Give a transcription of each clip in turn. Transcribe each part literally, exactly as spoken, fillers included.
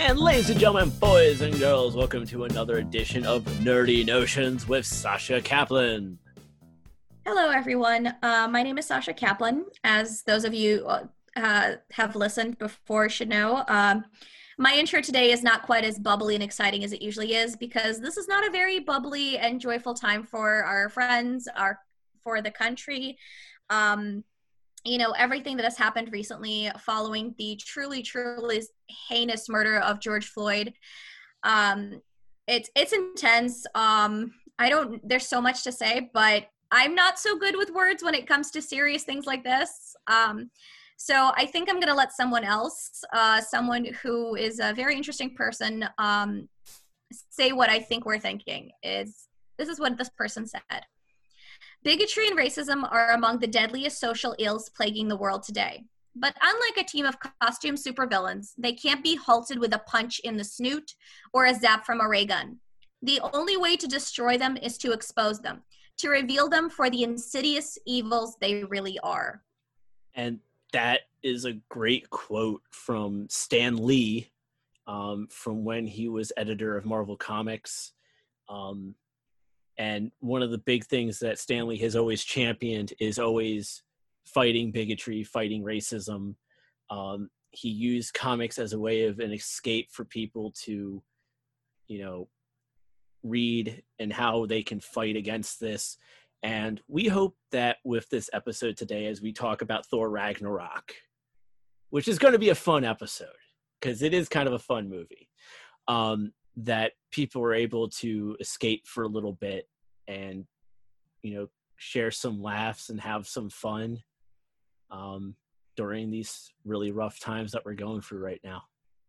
And ladies and gentlemen, boys and girls, welcome to another edition of Nerdy Notions with Sasha Kaplan. Hello, everyone. Uh, my name is Sasha Kaplan. As those of you uh, have listened before should know, um, my intro today is not quite as bubbly and exciting as it usually is because this is not a very bubbly and joyful time for our friends, our for the country. Um, you know, everything that has happened recently following the truly, truly heinous murder of George Floyd. Um, it's it's intense. Um, I don't, there's so much to say, but I'm not so good with words when it comes to serious things like this. Um, so I think I'm going to let someone else, uh, someone who is a very interesting person, um, say what I think we're thinking. Is This is what this person said. Bigotry and racism are among the deadliest social ills plaguing the world today. But unlike a team of costume supervillains, they can't be halted with a punch in the snoot or a zap from a ray gun. The only way to destroy them is to expose them, to reveal them for the insidious evils they really are. And that is a great quote from Stan Lee, um, from when he was editor of Marvel Comics. Um, and one of the big things that Stan Lee has always championed is always fighting bigotry, fighting racism. Um, he used comics as a way of an escape for people to, you know, read and how they can fight against this. And we hope that with this episode today, as we talk about Thor Ragnarok, which is going to be a fun episode because it is kind of a fun movie, um, that people are able to escape for a little bit and, you know, share some laughs and have some fun um, during these really rough times that we're going through right now.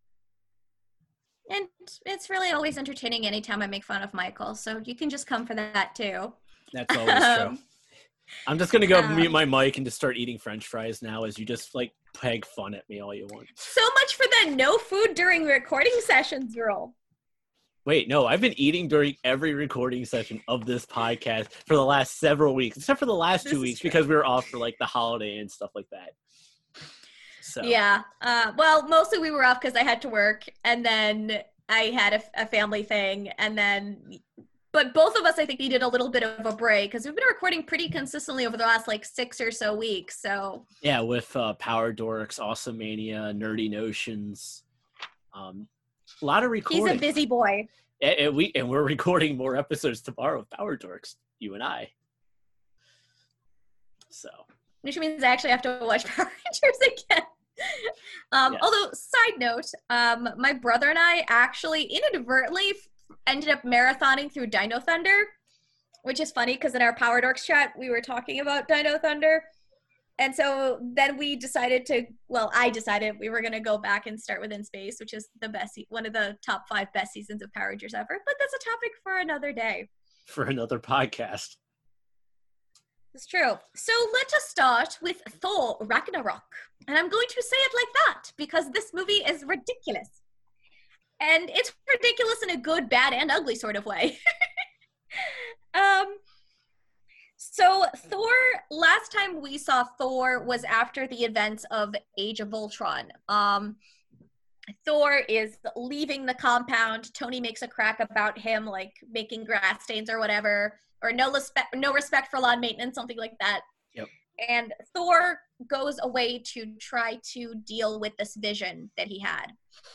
And it's really always entertaining anytime I make fun of Michael, so you can just come for that too. That's always true. I'm just going to go um, mute my mic and just start eating French fries now as you just like peg fun at me all you want. So much for that no food during recording sessions rule. Wait, no, I've been eating during every recording session of this podcast for the last several weeks, except for the last this two weeks because we were off for like the holiday and stuff like that. So yeah, uh, well, mostly we were off because I had to work, and then I had a, a family thing, and then, but both of us, I think, needed a little bit of a break because we've been recording pretty consistently over the last like six or so weeks. So yeah, with uh, Power Dorks, Awesome Mania, Nerdy Notions, um, a lot of recording. He's a busy boy. And, and we and we're recording more episodes tomorrow of Power Dorks, you and I. So, which means I actually have to watch Power Rangers again. um, yes. Although, side note, um, my brother and I actually inadvertently f- ended up marathoning through Dino Thunder, which is funny because in our Power Dorks chat, we were talking about Dino Thunder. And so then we decided to, well, I decided we were going to go back and start with In Space, which is the best, se- one of the top five best seasons of Power Rangers ever. But that's a topic for another day. For another podcast. It's true. So let us start with Thor Ragnarok. And I'm going to say it like that because this movie is ridiculous. And it's ridiculous in a good, bad, and ugly sort of way. um... So Thor, last time we saw Thor was after the events of Age of Ultron. Um, Thor is leaving the compound. Tony makes a crack about him, like making grass stains or whatever, or no respect, no respect for lawn maintenance, something like that. Yep. And Thor goes away to try to deal with this vision that he had.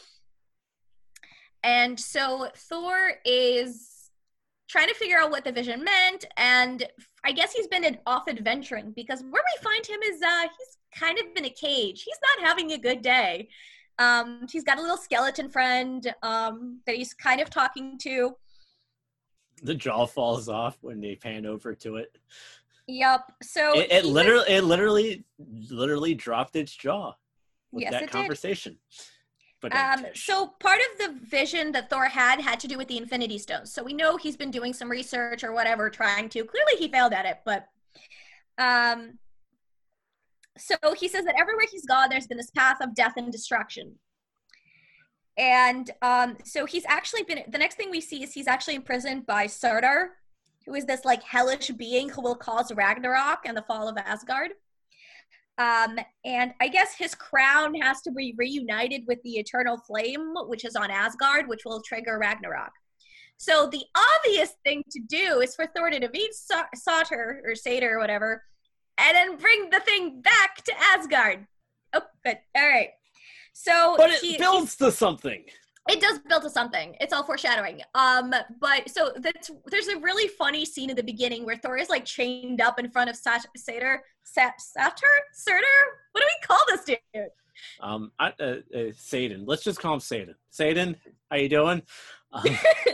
And so Thor is trying to figure out what the vision meant, and I guess he's been off adventuring because where we find him is uh, he's kind of in a cage. He's not having a good day. Um, he's got a little skeleton friend um, that he's kind of talking to. The jaw falls off when they pan over to it. Yep. So it, it literally, has, it literally, literally dropped its jaw with yes, that it conversation. Did. But um, so part of the vision that Thor had had to do with the Infinity Stones. So we know he's been doing some research or whatever, trying to. Clearly he failed at it, but um, so he says that everywhere he's gone, there's been this path of death and destruction. And um, so he's actually been, the next thing we see is he's actually imprisoned by Surtur, who is this like hellish being who will cause Ragnarok and the fall of Asgard. Um, and I guess his crown has to be reunited with the Eternal Flame, which is on Asgard, which will trigger Ragnarok. So the obvious thing to do is for Thor to defeat Sa- Satyr or Satyr or whatever, and then bring the thing back to Asgard. Oh, good. All right. So, but it he, builds to something. It does build to something. It's all foreshadowing. Um, but so that's there's a really funny scene at the beginning where Thor is like chained up in front of Sat- Satyr, Sat- Satyr, Surtur. What do we call this dude? Um, I, uh, uh, Satan. Let's just call him Satan. Satan, how you doing? Um,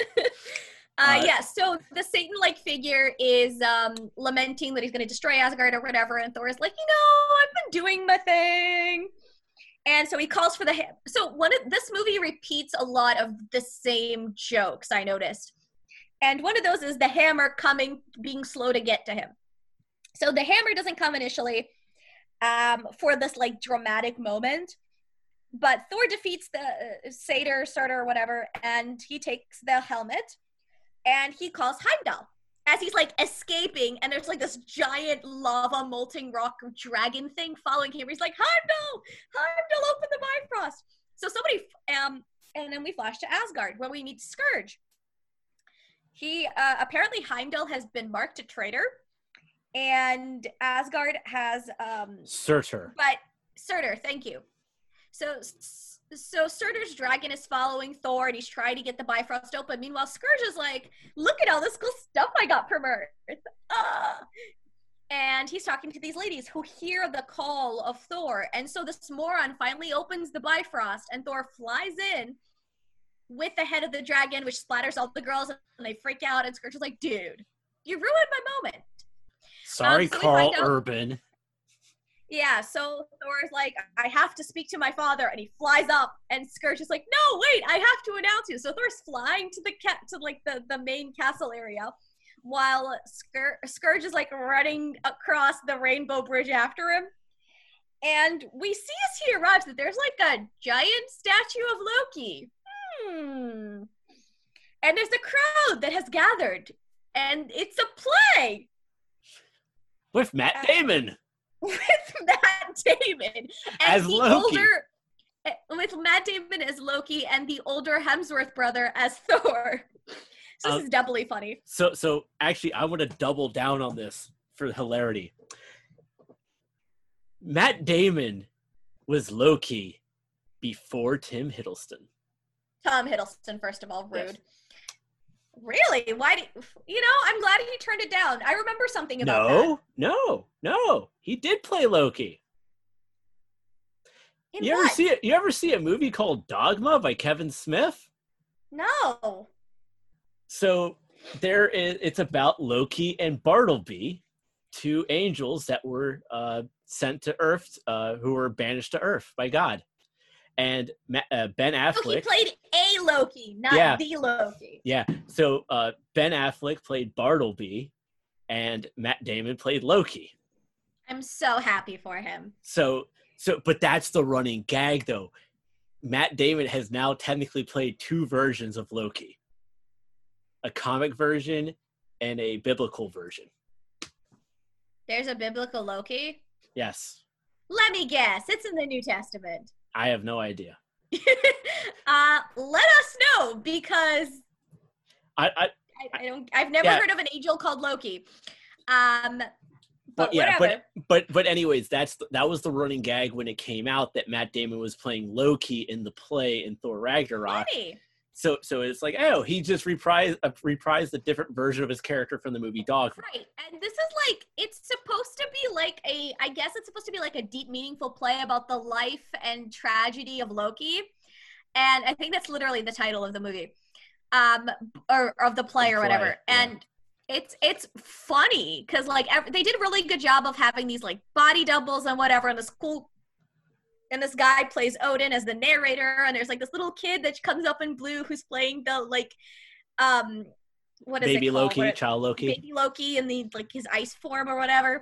uh, yeah. So the Satan-like figure is um lamenting that he's going to destroy Asgard or whatever, and Thor is like, you know, I've been doing my thing. And so he calls for the ha- so one of this movie repeats a lot of the same jokes, I noticed. And one of those is the hammer coming, being slow to get to him. So the hammer doesn't come initially um, for this like dramatic moment, but Thor defeats the uh, Satyr, Surtur, or whatever, and he takes the helmet and he calls Heimdall as he's like escaping, and there's like this giant lava molten rock dragon thing following him. He's like, Heimdall, Heimdall, open the Bifrost. So somebody, um, and then we flash to Asgard where we meet Scourge. He, uh, apparently Heimdall has been marked a traitor, and Asgard has, um. Surtur. But, Surtur, thank you. So, So Surtur's dragon is following Thor, and he's trying to get the Bifrost open. Meanwhile, Scourge is like, look at all this cool stuff I got from Earth. Ah. And he's talking to these ladies who hear the call of Thor. And so this moron finally opens the Bifrost, and Thor flies in with the head of the dragon, which splatters all the girls, and they freak out. And Scourge is like, dude, you ruined my moment. Sorry, um, so Carl Urban. Yeah, so Thor's like, I have to speak to my father, and he flies up, and Scourge is like, no, wait, I have to announce you. So Thor's flying to the cat to like the, the main castle area, while Scourge, Scourge is like running across the Rainbow Bridge after him. And we see as he arrives that there's like a giant statue of Loki. Hmm. And there's a crowd that has gathered, and it's a play with Matt Damon. With Matt Damon and as the Loki. older, with Matt Damon as Loki and the older Hemsworth brother as Thor. So this um, is doubly funny. So, so actually, I want to double down on this for hilarity. Matt Damon was Loki before Tim Hiddleston. Tom Hiddleston, first of all, rude. Yes. Really? Why do you know? I'm glad he turned it down. I remember something about no, that. No, no, no. He did play Loki. In you what? ever see it? You ever see a movie called Dogma by Kevin Smith? No. So there is. It's about Loki and Bartleby, two angels that were uh, sent to Earth, uh, who were banished to Earth by God. And uh, Ben Affleck. So he played a Loki, not yeah, the Loki. Yeah. So uh, Ben Affleck played Bartleby, and Matt Damon played Loki. I'm so happy for him. So, so, but that's the running gag, though. Matt Damon has now technically played two versions of Loki: a comic version and a biblical version. There's a biblical Loki? Yes. Let me guess. It's in the New Testament. I have no idea. uh, let us know, because I I, I, I don't. I've never yeah. heard of an angel called Loki. Um, but, but yeah, whatever. but but but anyways, that's the, that was the running gag when it came out that Matt Damon was playing Loki in the play in Thor Ragnarok. Funny. So so it's like, oh, he just reprised uh, reprised a different version of his character from the movie Dogma. Right, and this is like, it's supposed to be like a, I guess it's supposed to be like a deep, meaningful play about the life and tragedy of Loki, and I think that's literally the title of the movie, um, or of the play the or whatever, play, yeah. and it's it's funny because like every, they did a really good job of having these like body doubles and whatever, and this cool. And this guy plays Odin as the narrator, and there's like this little kid that comes up in blue who's playing the like, um, what is Baby it called? Loki, What, Child Loki, Baby Loki in the like his ice form or whatever.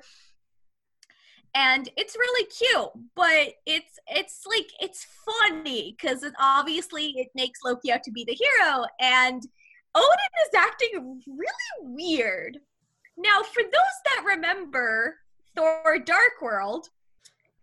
And it's really cute, but it's it's like it's funny because it obviously it makes Loki out to be the hero, and Odin is acting really weird. Now, for those that remember Thor: Dark World.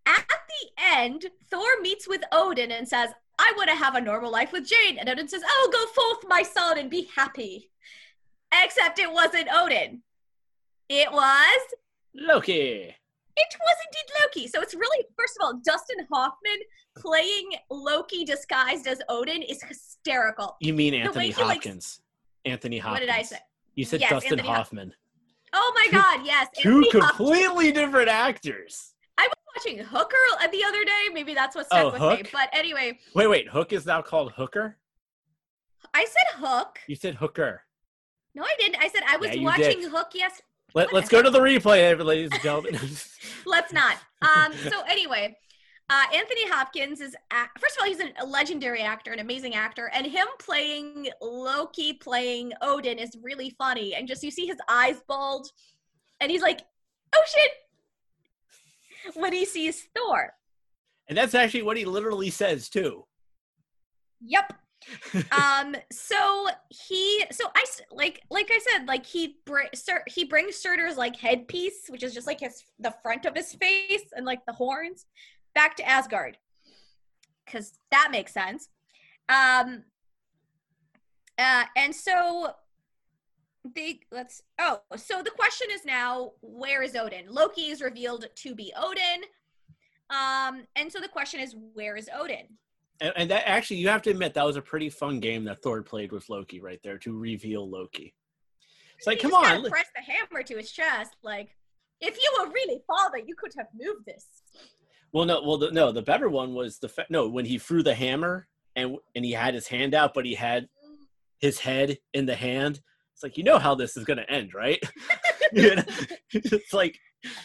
at the end, Thor meets with Odin and says, I want to have a normal life with Jane. And Odin says, oh, go forth, my son, and be happy. Except it wasn't Odin. It was... Loki. It was indeed Loki. So it's really, first of all, Dustin Hoffman playing Loki disguised as Odin is hysterical. You mean Anthony Hopkins. Likes... Anthony Hopkins. What did I say? You said yes, Dustin Anthony Hoffman. Oh my God, yes. Two Anthony completely Hopkins. different actors. I was watching Hooker the other day. Maybe that's what stuck oh, with Hook? me. But anyway. Wait, wait. Hook is now called Hooker? I said Hook. You said Hooker. No, I didn't. I said I was yeah, watching did. Hook. Yes. Let, let's go to the replay, ladies and gentlemen. Let's not. Um, so anyway, uh, Anthony Hopkins is, a- first of all, he's an, a legendary actor, an amazing actor. And him playing Loki, playing Odin is really funny. And just, you see his eyes bulge. And he's like, oh shit, when he sees Thor. And that's actually what he literally says, too. Yep. um so he so I like like I said like he br- Sir, he brings Surtur's like headpiece, which is just like his the front of his face and like the horns, back to Asgard, because that makes sense. Um uh and so they let's oh so the question is now, where is Odin? Loki is revealed to be Odin, um and so the question is, where is Odin? And, and that actually, you have to admit, that was a pretty fun game that Thor played with Loki right there to reveal Loki. It's like, you come just on. Press the hammer to his chest. Like, if you were really father, you could have moved this. Well, no, well, the, no, the better one was the, fa- no, when he threw the hammer and and he had his hand out, but he had his head in the hand. It's like, you know how this is going to end, right? You know? It's like...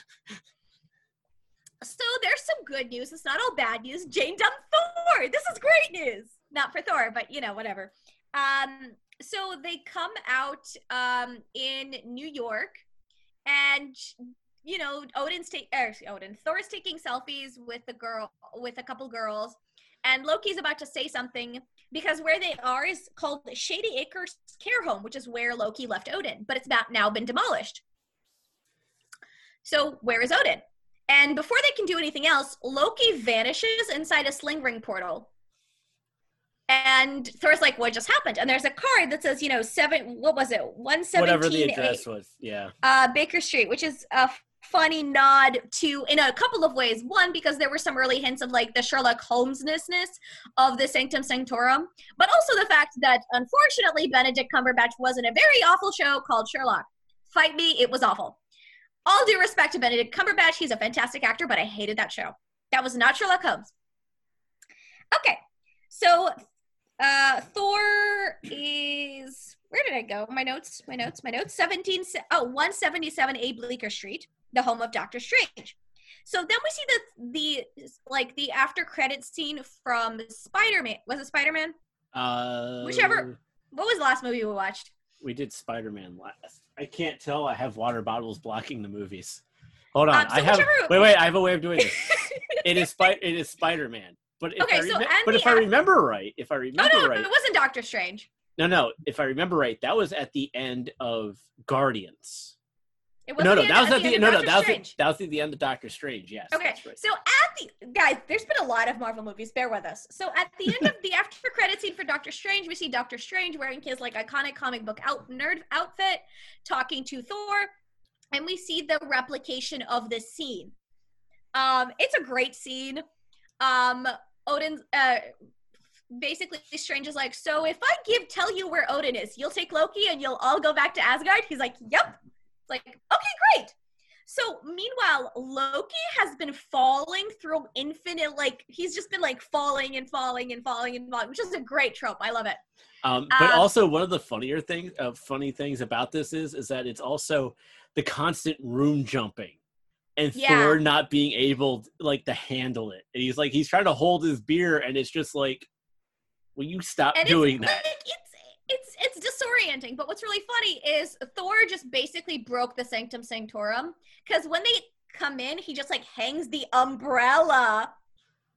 So there's some good news. It's not all bad news. Jane done Thor. This is great news. Not for Thor, but you know, whatever. Um, so they come out um, in New York, and you know, Odin's take er, Odin. Thor's taking selfies with the girl, with a couple girls, and Loki's about to say something because where they are is called Shady Acres Care Home, which is where Loki left Odin, but it's about now been demolished. So where is Odin? And before they can do anything else, Loki vanishes inside a sling ring portal. And Thor's like, what just happened? And there's a card that says, you know, seven, what was it? one seventeen Whatever the address was, yeah. Uh, Baker Street, which is a funny nod to, in a couple of ways. One, because there were some early hints of like the Sherlock Holmes-ness of the Sanctum Sanctorum. But also the fact that, unfortunately, Benedict Cumberbatch was in a very awful show called Sherlock. Fight me, it was awful. All due respect to Benedict Cumberbatch, he's a fantastic actor, but I hated that show. That was not Sherlock Holmes. Okay, so uh, Thor is, where did I go? My notes, my notes, my notes. seventeen, oh, one seventy-seven A Bleecker Street, the home of Doctor Strange. So then we see the, the like, the after credits scene from Spider-Man. Was it Spider-Man? Uh, Whichever. What was the last movie we watched? We did Spider-Man last. I can't tell. I have water bottles blocking the movies. Hold on. Um, so I have. Whichever... Wait, wait. I have a way of doing this. it is Spider. It is Spider-Man. But if okay, I so rem- but if af- I remember right, if I remember oh, no, right, it wasn't Doctor Strange. No, no. If I remember right, that was at the end of Guardians. It was no, no, the that was at at the, the, end no, of no, Doctor that was Strange. the, that was the end of Doctor Strange. Yes. Okay, right. so at the guys, there's been a lot of Marvel movies. Bear with us. So at the end of the after credit scene for Doctor Strange, we see Doctor Strange wearing his like iconic comic book out nerd outfit, talking to Thor, and we see the replication of this scene. Um, it's a great scene. Um, Odin's uh. Basically, Strange is like, so if I give tell you where Odin is, you'll take Loki and you'll all go back to Asgard? He's like, yep. It's like, okay, great. So meanwhile, Loki has been falling through infinite, like, he's just been like falling and falling and falling and falling, which is a great trope. I love it. Um, but um, also one of the funnier things, uh, funny things about this is, is that it's also the constant room jumping. And yeah. Thor not being able, like, to handle it. And he's like, he's trying to hold his beer, and it's just like, will you stop and doing it's, that? Like, it's it's it's disorienting. But what's really funny is Thor just basically broke the Sanctum Sanctorum, because when they come in, he just like hangs the umbrella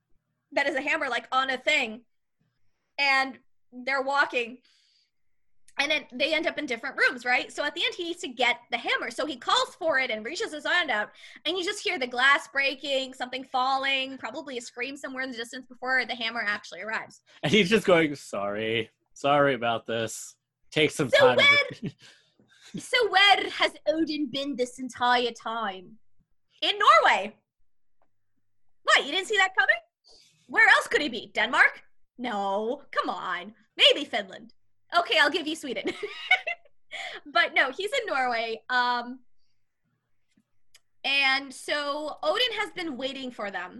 that is a hammer like on a thing, and they're walking. And then they end up in different rooms, right? So at the end, he needs to get the hammer. So he calls for it and reaches his hand out, and you just hear the glass breaking, something falling, probably a scream somewhere in the distance before the hammer actually arrives. And he's just going, sorry, sorry about this. Take some so time. Where, so where has Odin been this entire time? In Norway. What, you didn't see that coming? Where else could he be? Denmark? No, come on. Maybe Finland. Okay, I'll give you Sweden. But no, he's in Norway. Um, and so Odin has been waiting for them.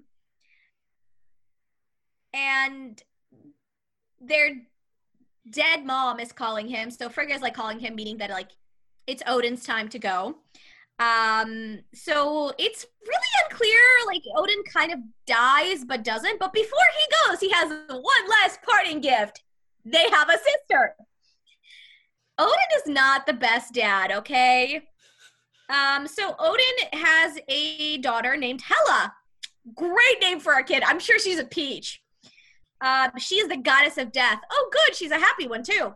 And their dead mom is calling him. So Frigga is like calling him, meaning that like it's Odin's time to go. Um, so it's really unclear, like Odin kind of dies but doesn't. But before he goes, he has one last parting gift. They have a sister. Odin is not the best dad, okay? Um, so Odin has a daughter named Hela. Great name for a kid. I'm sure she's a peach. Uh, she is the goddess of death. Oh, good. She's a happy one, too.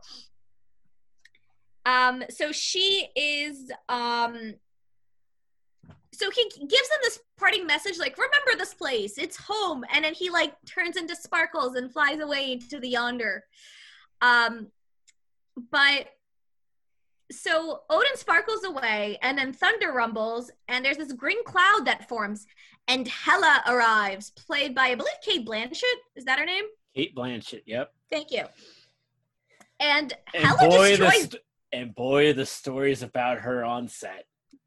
Um, so she is... Um, so he gives them this parting message, like, remember this place. It's home. And then he, like, turns into sparkles and flies away into the yonder. Um, but... So Odin sparkles away, and then thunder rumbles, and there's this green cloud that forms, and Hela arrives, played by, I believe, Cate Blanchett. Is that her name? Cate Blanchett, yep. Thank you. And, and Hela boy, destroys... St- and boy, the stories about her on set.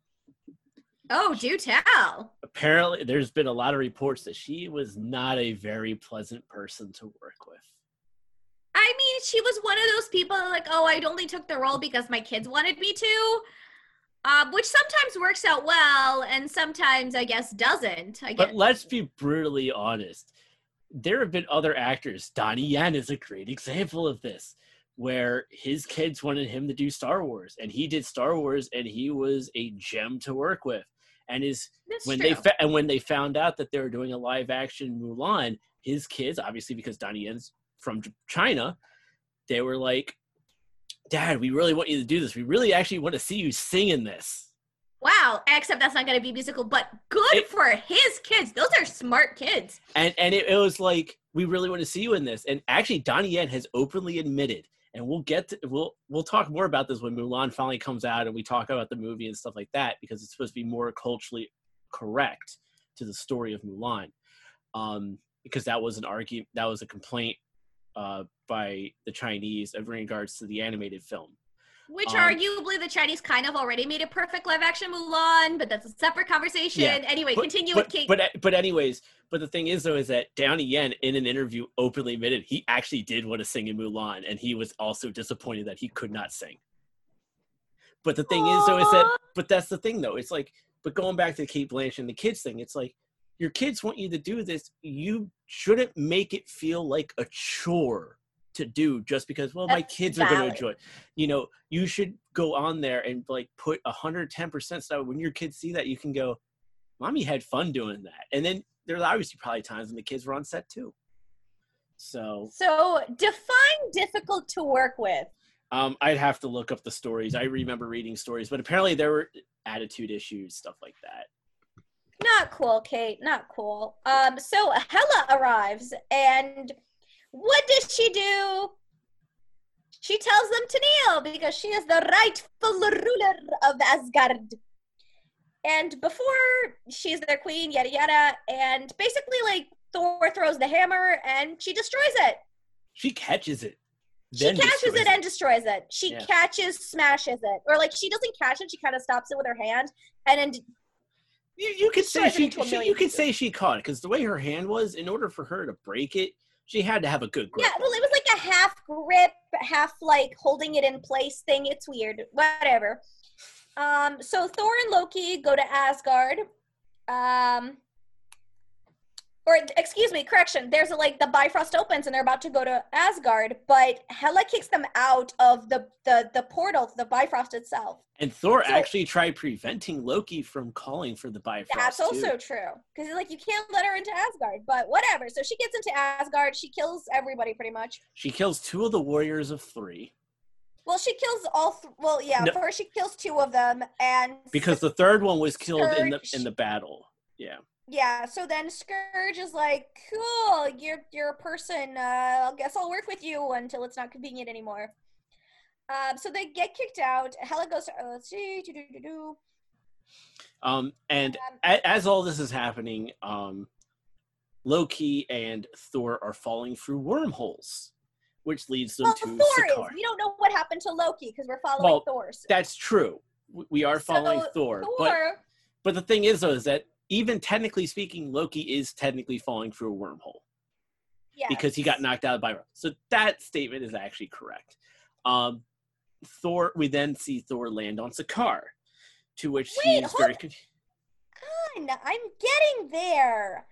Oh, do tell. Apparently, there's been a lot of reports that she was not a very pleasant person to work with. I mean, she was one of those people like, oh, I only took the role because my kids wanted me to, uh, which sometimes works out well and sometimes, I guess, doesn't. I guess. But let's be brutally honest. There have been other actors. Donnie Yen is a great example of this, where his kids wanted him to do Star Wars, and he did Star Wars, and he was a gem to work with. And his That's when true. they fa- and when they found out that they were doing a live action Mulan, his kids, obviously because Donnie Yen's from China, they were like, Dad, we really want you to do this. We really actually want to see you sing in this. Wow, except that's not going to be musical, but good it, for his kids. Those are smart kids. And and it, it was like, we really want to see you in this. And actually, Donnie Yen has openly admitted, and we'll get to, we'll we'll talk more about this when Mulan finally comes out and we talk about the movie and stuff like that, because it's supposed to be more culturally correct to the story of Mulan. Um, because that was an argument, that was a complaint Uh, by the Chinese in regards to the animated film. Which um, arguably the Chinese kind of already made a perfect live action Mulan, but that's a separate conversation. Yeah, anyway, but, continue but, with Kate. But, but anyways, but the thing is though, is that Donnie Yen in an interview openly admitted he actually did want to sing in Mulan, and he was also disappointed that he could not sing. But the thing Aww. is though, is that, but that's the thing though, it's like, but going back to Cate Blanchett and the kids thing, it's like, your kids want you to do this, you shouldn't make it feel like a chore to do just because, well, my kids are going to enjoy it. You know, you should go on there and like put one hundred ten percent stuff. When your kids see that, you can go, Mommy had fun doing that. And then there's obviously probably times when the kids were on set too. So, so define difficult to work with. Um, I'd have to look up the stories. I remember reading stories, but apparently there were attitude issues, stuff like that. Not cool, Kate. Not cool. Um, so Hela arrives, and what does she do? She tells them to kneel because she is the rightful ruler of Asgard. And before she's their queen, yada yada, and basically like Thor throws the hammer and she destroys it. She catches it. She catches it, it and destroys it. She yeah. catches, smashes it, or like she doesn't catch it. She kind of stops it with her hand, and then. You, you could say she, she you could say she caught it because the way her hand was, in order for her to break it, she had to have a good grip. Yeah, well, it was like a half grip, half like holding it in place thing. It's weird. Whatever. Um, so Thor and Loki go to Asgard. Um, or excuse me, correction. There's a, like the Bifrost opens and they're about to go to Asgard, but Hela kicks them out of the the the portal, the Bifrost itself. And Thor so, actually tried preventing Loki from calling for the Bifrost. That's also too. true. Because like you can't let her into Asgard, but whatever. So she gets into Asgard. She kills everybody pretty much. She kills two of the warriors of three. Well, she kills all. Th- well, yeah. No, first, she kills two of them, and because the third one was killed in the Scourge- in the battle. Yeah. yeah. So then Scourge is like, "Cool, you're you're a person. Uh, I guess I'll work with you until it's not convenient anymore." Um, so they get kicked out. Hela goes to uh, let's see, do, do, do, do. Um, and Um, a- as all this is happening, um, Loki and Thor are falling through wormholes, which leads them well, to Thor Sakaar. is. We don't know what happened to Loki because we're following Well, Thor's. That's true. We are following so, Thor, Thor, but but the thing is, though, is that even technically speaking, Loki is technically falling through a wormhole. Yes. Because he got knocked out by. So that statement is actually correct. Um, Thor. We then see Thor land on Sakaar, to which Wait, he's hold very. on. I'm getting there.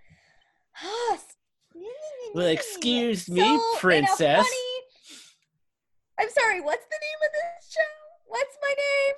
Well, excuse me, so, princess. In a funny, I'm sorry. What's the name of this show? What's my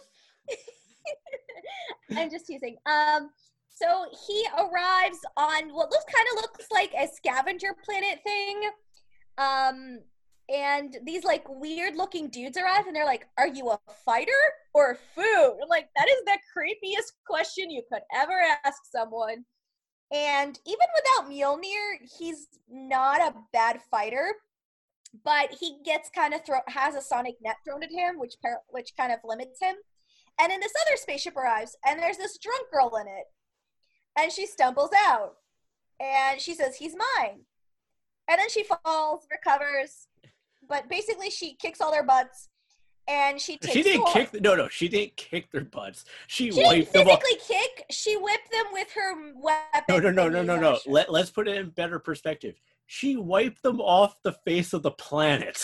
name? I'm just teasing. Um. So he arrives on what looks kind of looks like a scavenger planet thing. Um, and these like weird looking dudes arrive and they're like, "Are you a fighter or food?" I'm like, that is the creepiest question you could ever ask someone. And even without Mjolnir, he's not a bad fighter, but he gets kind of throw has a sonic net thrown at him, which par- which kind of limits him. And then this other spaceship arrives, and there's this drunk girl in it. And she stumbles out. And she says, "He's mine." And then she falls, recovers. But basically, she kicks all their butts. And she takes She didn't Thor. kick. No, no, she didn't kick their butts. She, She wiped didn't them off. physically kick. She whipped them with her weapon. No, no, no, no, thingies no, on no. her shoulder. Let, let's put it in better perspective. She wiped them off the face of the planet.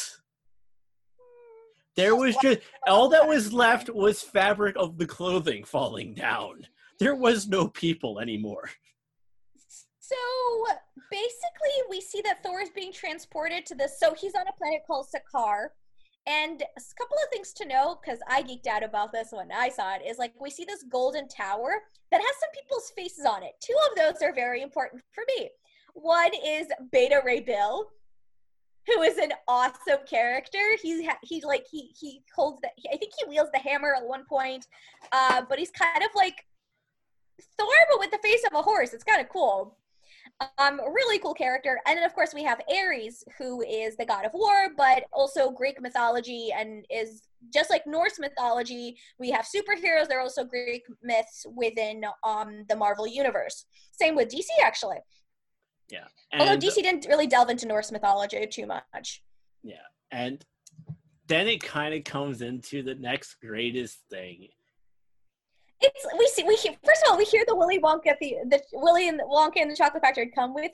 There was just all that was left was fabric of the clothing falling down. There was no people anymore. So basically, we see that Thor is being transported to this. So he's on a planet called Sakaar. And a couple of things to know, because I geeked out about this when I saw it, is like we see this golden tower that has some people's faces on it. Two of those are very important for me. One is Beta Ray Bill, who is an awesome character. He's he like he he holds the I think he wields the hammer at one point, uh, but he's kind of like Thor but with the face of a horse. It's kind of cool. Um, really cool character. And then of course we have Ares, who is the god of war, but also Greek mythology and is just like Norse mythology. We have superheroes. There are also Greek myths within um the Marvel universe. Same with D C actually. Yeah. Although D C didn't really delve into Norse mythology too much. Yeah. And then it kind of comes into the next greatest thing. It's we see we hear, first of all we hear the Willy Wonka the the Willy and the Wonka in the Chocolate Factory, "Come with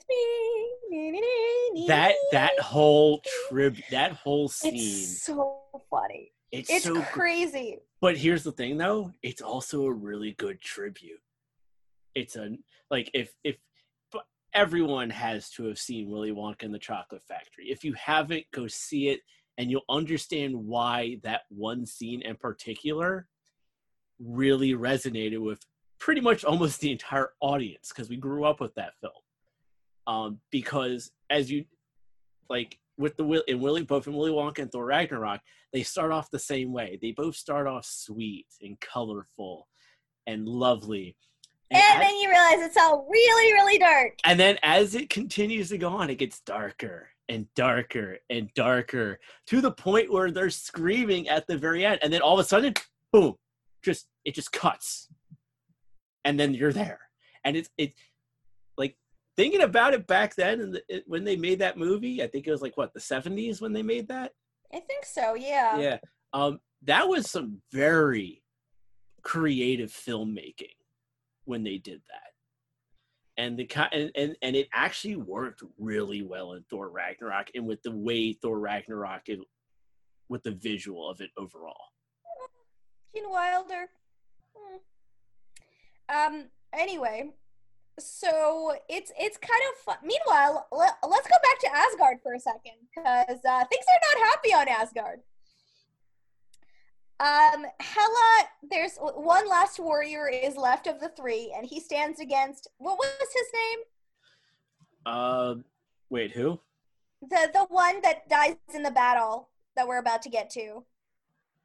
me." That that whole trib that whole scene. It's so funny. It's, It's so crazy. But here's the thing though, it's also a really good tribute. It's a like if if everyone has to have seen Willy Wonka and the Chocolate Factory. If you haven't, go see it and you'll understand why that one scene in particular really resonated with pretty much almost the entire audience, because we grew up with that film. Um, because as you like with the in Willy both in Willy Wonka and Thor Ragnarok, they start off the same way. They both start off sweet and colorful and lovely. And, and as, then you realize it's all really, really dark. And then as it continues to go on, it gets darker and darker and darker to the point where they're screaming at the very end. And then all of a sudden, boom, just it just cuts. And then you're there. And it's it's like thinking about it back then and the, it, when they made that movie, I think it was like what, the seventies when they made that? I think so, yeah. Yeah. Um, that was some very creative filmmaking when they did that, and the and, and and it actually worked really well in Thor Ragnarok, and with the way Thor Ragnarok, it, with the visual of it overall. Gene Wilder. Hmm. Um. Anyway, so it's it's kind of fun. Meanwhile, let, let's go back to Asgard for a second, because uh, things are not happy on Asgard. Um, Hela, there's one last warrior is left of the three, and he stands against, what was his name? Uh, wait, who? The the one that dies in the battle that we're about to get to.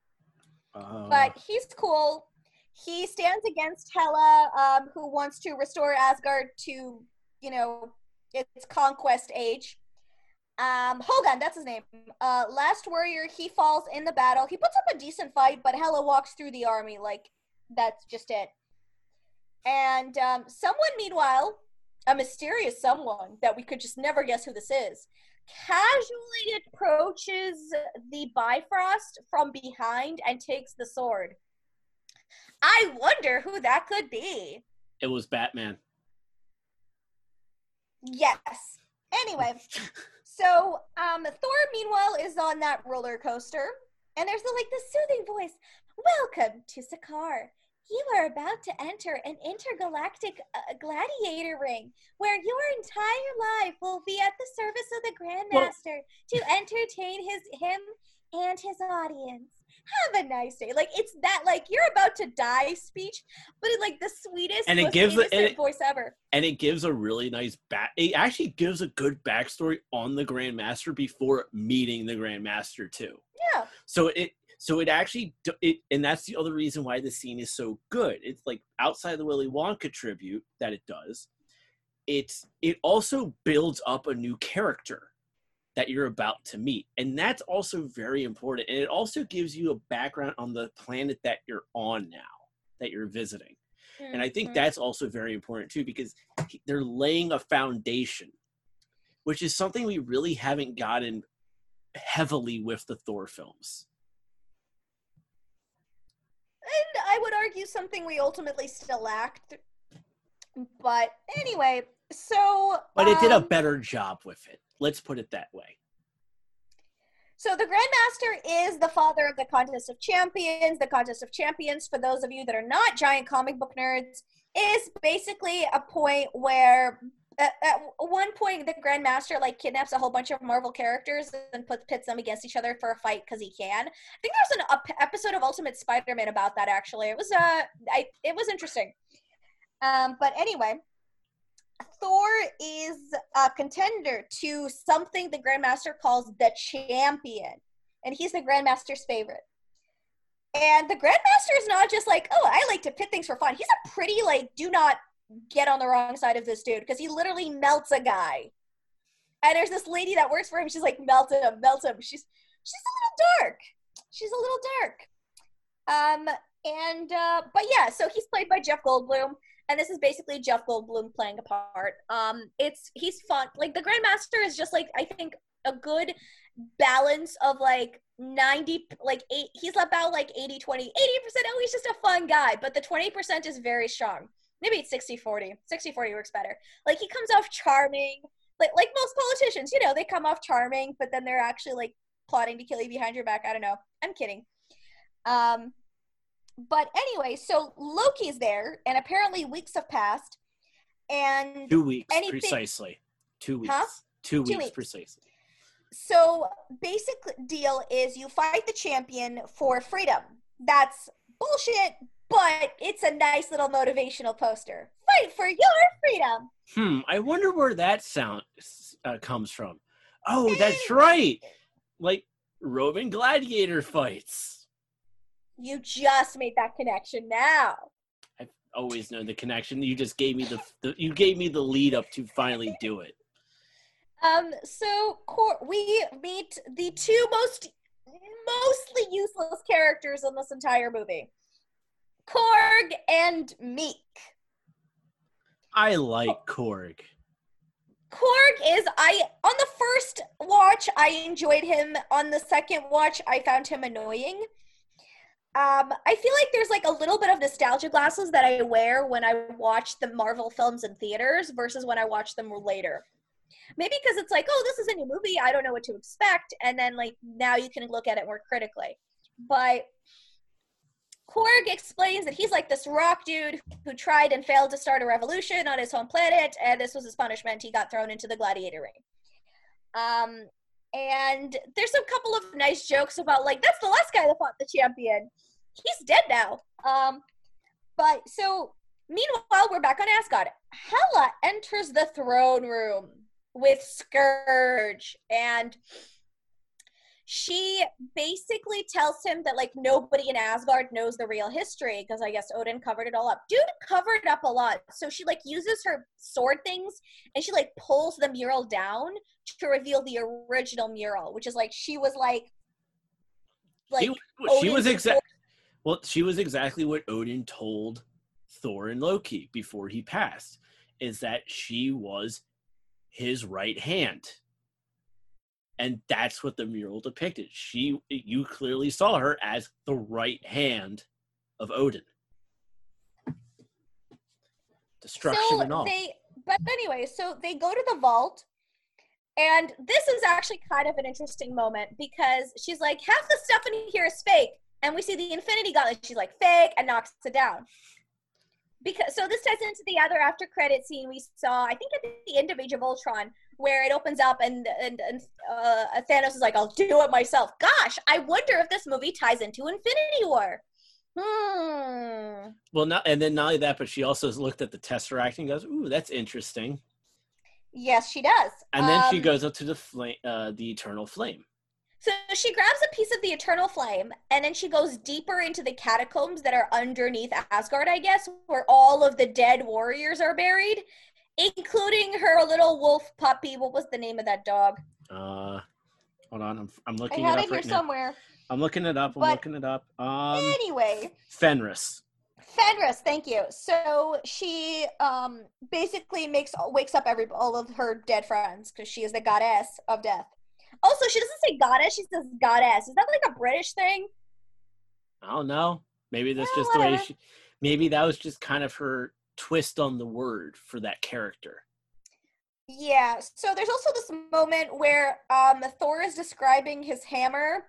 Uh, But he's cool. He stands against Hela, um, who wants to restore Asgard to, you know, its conquest age. Um, Hogun, that's his name. Uh, last warrior, he falls in the battle. He puts up a decent fight, but Hela walks through the army. Like, that's just it. And um, someone, meanwhile, a mysterious someone that we could just never guess who this is, casually approaches the Bifrost from behind and takes the sword. I wonder who that could be. it was Batman. Yes. Anyway, so um, Thor, meanwhile, is on that roller coaster, and there's the, like the soothing voice. Welcome to Sakaar. You are about to enter an intergalactic uh, gladiator ring where your entire life will be at the service of the Grandmaster well, to entertain his him and his audience. Have a nice day. Like, it's that, like, you're about to die speech, but in, like, the sweetest, and it most gives innocent a, it, voice ever. And it gives a really nice back. It actually gives a good backstory on the Grandmaster before meeting the Grandmaster, too. Yeah. So it So it actually, it, and that's the other reason why the scene is so good. It's like outside the Willy Wonka tribute that it does. It's it also builds up a new character that you're about to meet, and that's also very important. And it also gives you a background on the planet that you're on now, that you're visiting. Mm-hmm. And I think that's also very important too, because they're laying a foundation, which is something we really haven't gotten heavily with the Thor films. And I would argue something we ultimately still lacked. But anyway, so... But it did um, a better job with it. Let's put it that way. So the Grandmaster is the father of the Contest of Champions. The Contest of Champions, for those of you that are not giant comic book nerds, is basically a point where... At, at one point, the Grandmaster like kidnaps a whole bunch of Marvel characters and puts pits them against each other for a fight because he can. I think there's an uh, episode of Ultimate Spider-Man about that. Actually, it was uh, I it was interesting. Um, but anyway, Thor is a contender to something the Grandmaster calls the Champion, and he's the Grandmaster's favorite. And the Grandmaster is not just like, oh, I like to pit things for fun. He's a pretty like do not get on the wrong side of this dude, because he literally melts a guy. And there's this lady that works for him. She's like, melt him, melt him. She's she's a little dark. She's a little dark. Um, and uh, but yeah, so he's played by Jeff Goldblum, and this is basically Jeff Goldblum playing a part. Um, it's he's fun. Like the Grandmaster is just like I think a good balance of like ninety, like eight. He's about like eighty, twenty, eighty percent. Oh, he's just a fun guy, but the twenty percent is very strong. Maybe it's sixty forty. sixty forty works better. Like, he comes off charming. Like, like most politicians, you know, they come off charming, but then they're actually, like, plotting to kill you behind your back. I don't know. I'm kidding. Um, but anyway, so Loki's there, and apparently weeks have passed. And Two weeks, anything- precisely. Two weeks. Huh? Two, Two weeks, weeks, precisely. So, basic deal is you fight the champion for freedom. That's bullshit, but it's a nice little motivational poster. Fight for your freedom. Hmm, I wonder where that sound uh, comes from. Oh, that's right. Like Roman gladiator fights. You just made that connection now. I've always known the connection. You just gave me the, the you gave me the lead up to finally do it. Um. So we meet the two most mostly useless characters in this entire movie. Korg and Meek. I like Korg. Korg is, I, on the first watch, I enjoyed him. On the second watch, I found him annoying. Um, I feel like there's like a little bit of nostalgia glasses that I wear when I watch the Marvel films in theaters versus when I watch them later. Maybe because it's like, oh, this is a new movie, I don't know what to expect, and then like now you can look at it more critically. But Korg explains that he's like this rock dude who tried and failed to start a revolution on his home planet, and this was his punishment. He got thrown into the gladiator ring. Um, and there's a couple of nice jokes about, like, that's the last guy that fought the champion. He's dead now. Um, but so, meanwhile, we're back on Asgard. Hela enters the throne room with Scourge, and she basically tells him that, like, nobody in Asgard knows the real history because I guess Odin covered it all up. Dude covered up a lot. So she, like, uses her sword things and she, like, pulls the mural down to reveal the original mural, which is, like, she was, like, like, she, she was exactly, well, she was exactly what Odin told Thor and Loki before he passed, is that she was his right hand. And that's what the mural depicted. She, you clearly saw her as the right hand of Odin. Destruction so and all. They, but anyway, so they go to the vault, and this is actually kind of an interesting moment because she's like, half the stuff in here is fake. And we see the Infinity Gauntlet. She's like, fake, and knocks it down. Because so this ties into the other after credit scene we saw, I think at the end of Age of Ultron, where it opens up and and, and uh, Thanos is like, I'll do it myself. Gosh, I wonder if this movie ties into Infinity War. Hmm. Well, not, and then not only that, but she also looked at the Tesseract and goes, ooh, that's interesting. Yes, she does. And then um, she goes up to the flame, uh, the Eternal Flame. So she grabs a piece of the Eternal Flame, and then she goes deeper into the catacombs that are underneath Asgard, I guess, where all of the dead warriors are buried, including her little wolf puppy. What was the name of that dog? Uh, hold on, I'm I'm looking I had it up it here right now. somewhere. I'm looking it up. I'm But looking it up. Um, anyway, Fenris. Fenris, thank you. So she um basically makes wakes up every all of her dead friends because she is the goddess of death. Also, she doesn't say goddess, she says goddess. Is that like a British thing? I don't know. Maybe that's Well, just the way whatever. she, maybe that was just kind of her twist on the word for that character. Yeah, so there's also this moment where um Thor is describing his hammer.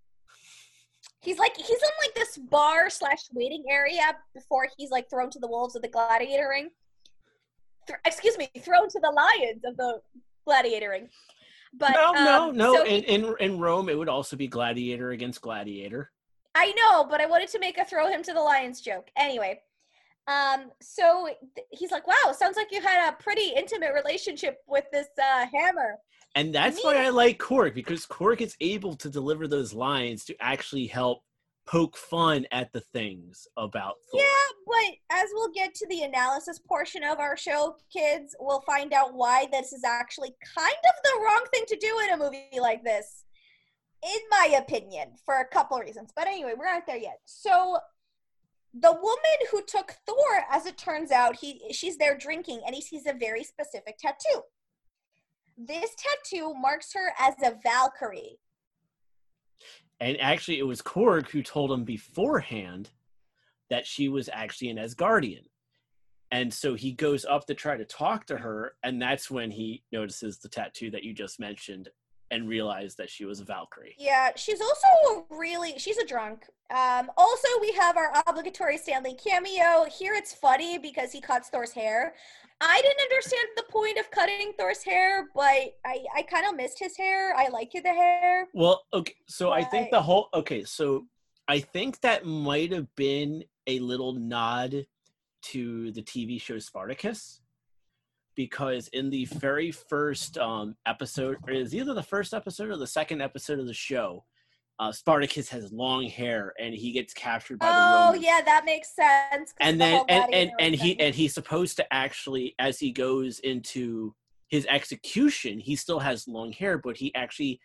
He's like, he's in like this bar slash waiting area before he's like thrown to the wolves of the gladiator ring. Th- excuse me, thrown to the lions of the gladiator ring. But no, um, no, no. so in, he, in in Rome, it would also be gladiator against gladiator. I know, but I wanted to make a throw him to the lions joke. Anyway, um, so th- he's like, wow, sounds like you had a pretty intimate relationship with this uh, hammer. And that's Me- why I like Korg, because Korg is able to deliver those lines to actually help poke fun at the things about Thor. Yeah, but as we'll get to the analysis portion of our show, kids, we'll find out why this is actually kind of the wrong thing to do in a movie like this, in my opinion, for a couple reasons. But anyway, we're not there yet. So the woman who took Thor, as it turns out, he she's there drinking, and he sees a very specific tattoo. This tattoo marks her as a Valkyrie. And actually, it was Korg who told him beforehand that she was actually an Asgardian. And so he goes up to try to talk to her, and that's when he notices the tattoo that you just mentioned and realized that she was a Valkyrie. Yeah, she's also really, she's a drunk. Um, also, we have our obligatory Stan Lee cameo. Here it's funny because he cuts Thor's hair. I didn't understand the point of cutting Thor's hair, but I, I kind of missed his hair. I like the hair. Well, okay, so I think But- the whole, okay, so I think that might have been a little nod to the T V show Spartacus, because in the very first um, episode, or it was either the first episode or the second episode of the show, uh, Spartacus has long hair and he gets captured by the Oh, Romans. yeah, that makes sense. 'cause And the then whole and, and, gladiator and he thing. and he's supposed to actually, as he goes into his execution, he still has long hair, but he actually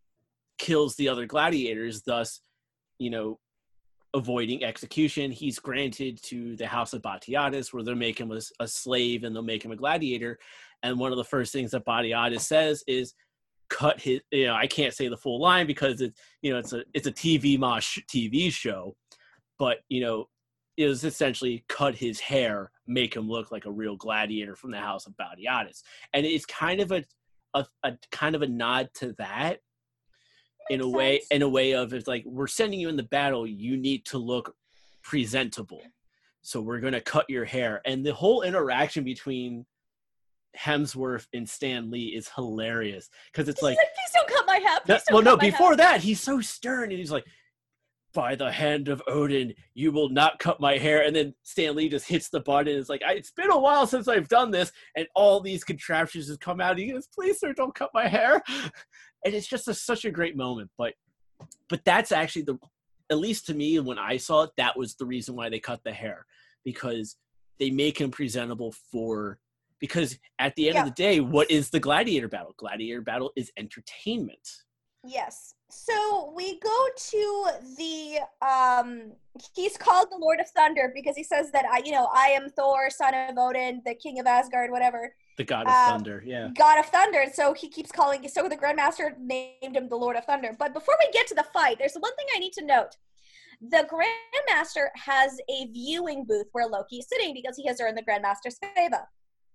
kills the other gladiators, thus, you know, avoiding execution. He's granted to the House of Batiatus, where they'll make him a, a slave and they'll make him a gladiator. And one of the first things that Batiatus says is, cut his, you know, I can't say the full line because it's, you know, it's a it's a T V mosh T V show, but, you know, it was essentially cut his hair, make him look like a real gladiator from the House of Batiatus. And it's kind of a, a, a kind of a nod to that, in a Makes way, sense. in a way of, it's like, we're sending you in the battle, you need to look presentable. So we're going to cut your hair. And the whole interaction between Hemsworth and Stan Lee is hilarious, because it's He's like, like, please don't cut my hair. Please that, don't well, no, cut my before hair. that, he's so stern, and he's like, by the hand of Odin, you will not cut my hair. And then Stan Lee just hits the button. And it's like, I, it's been a while since I've done this. And all these contraptions have come out. He goes, please, sir, don't cut my hair. And it's just a, such a great moment. But but that's actually the, at least to me, when I saw it, that was the reason why they cut the hair, because they make him presentable for, because at the end Yeah. of the day, what is the gladiator battle? Gladiator battle is entertainment. Yes. So we go to the um he's called the Lord of Thunder because he says that I you know, I am Thor, son of Odin, the king of Asgard, whatever. The god of Um, thunder, yeah. God of Thunder. So he keeps calling so the Grandmaster named him the Lord of Thunder. But before we get to the fight, there's one thing I need to note. The Grandmaster has a viewing booth where Loki is sitting because he has earned the Grandmaster's favor.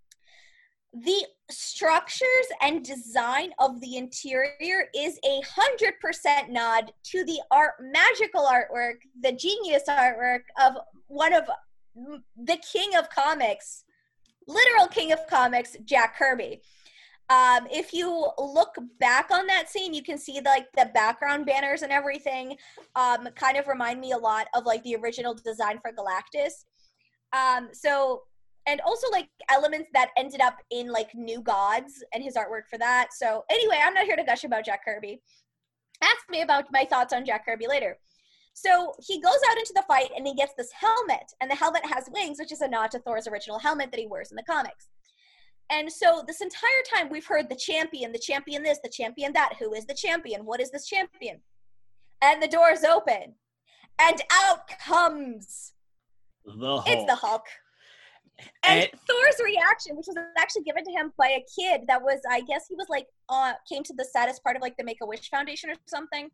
The structures and design of the interior is a hundred percent nod to the art, magical artwork, the genius artwork of one of the king of comics, literal king of comics, Jack Kirby. Um, if you look back on that scene, you can see the, like the background banners and everything um, kind of remind me a lot of like the original design for Galactus. Um, so, and also like elements that ended up in like New Gods and his artwork for that. So anyway, I'm not here to gush about Jack Kirby. Ask me about my thoughts on Jack Kirby later. So he goes out into the fight and he gets this helmet, and the helmet has wings, which is a nod to Thor's original helmet that he wears in the comics. And so this entire time we've heard the champion, the champion this, the champion that. Who is the champion? What is this champion? And the doors open. And out comes... The Hulk. It's the Hulk. And, And- Thor's reaction, which was actually given to him by a kid that was, I guess he was like, uh, came to the set as part of like the Make-A-Wish Foundation or something.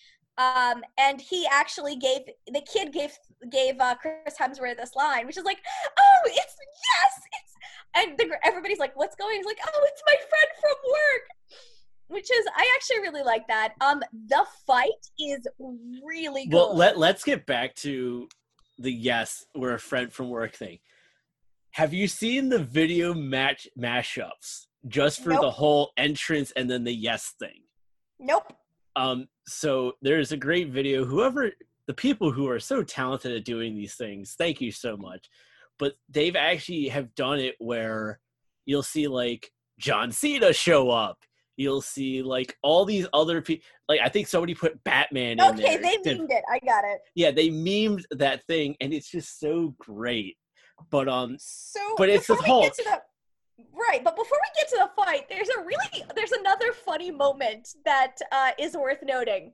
Um, and he actually gave, the kid gave gave uh, Chris Hemsworth this line, which is like, oh, it's, yes, it's, and the, everybody's like, what's going? He's like, oh, it's my friend from work. Which is, I actually really like that. Um, the fight is really good. Well, let, let's get back to the yes, we're a friend from work thing. Have you seen the video match mashups just for Nope. the whole entrance and then the yes thing? Nope. Um, so there's a great video. Whoever, the people who are so talented at doing these things, thank you so much. But they've actually have done it where you'll see like John Cena show up. You'll see like all these other people. Like I think somebody put Batman in Okay, there. they Did- memed it. I got it. Yeah, they memed that thing, and it's just so great. But um, So, But it's the before we get Hulk. to the right, but before we get to the fight, there's a really there's another funny moment that uh, is worth noting.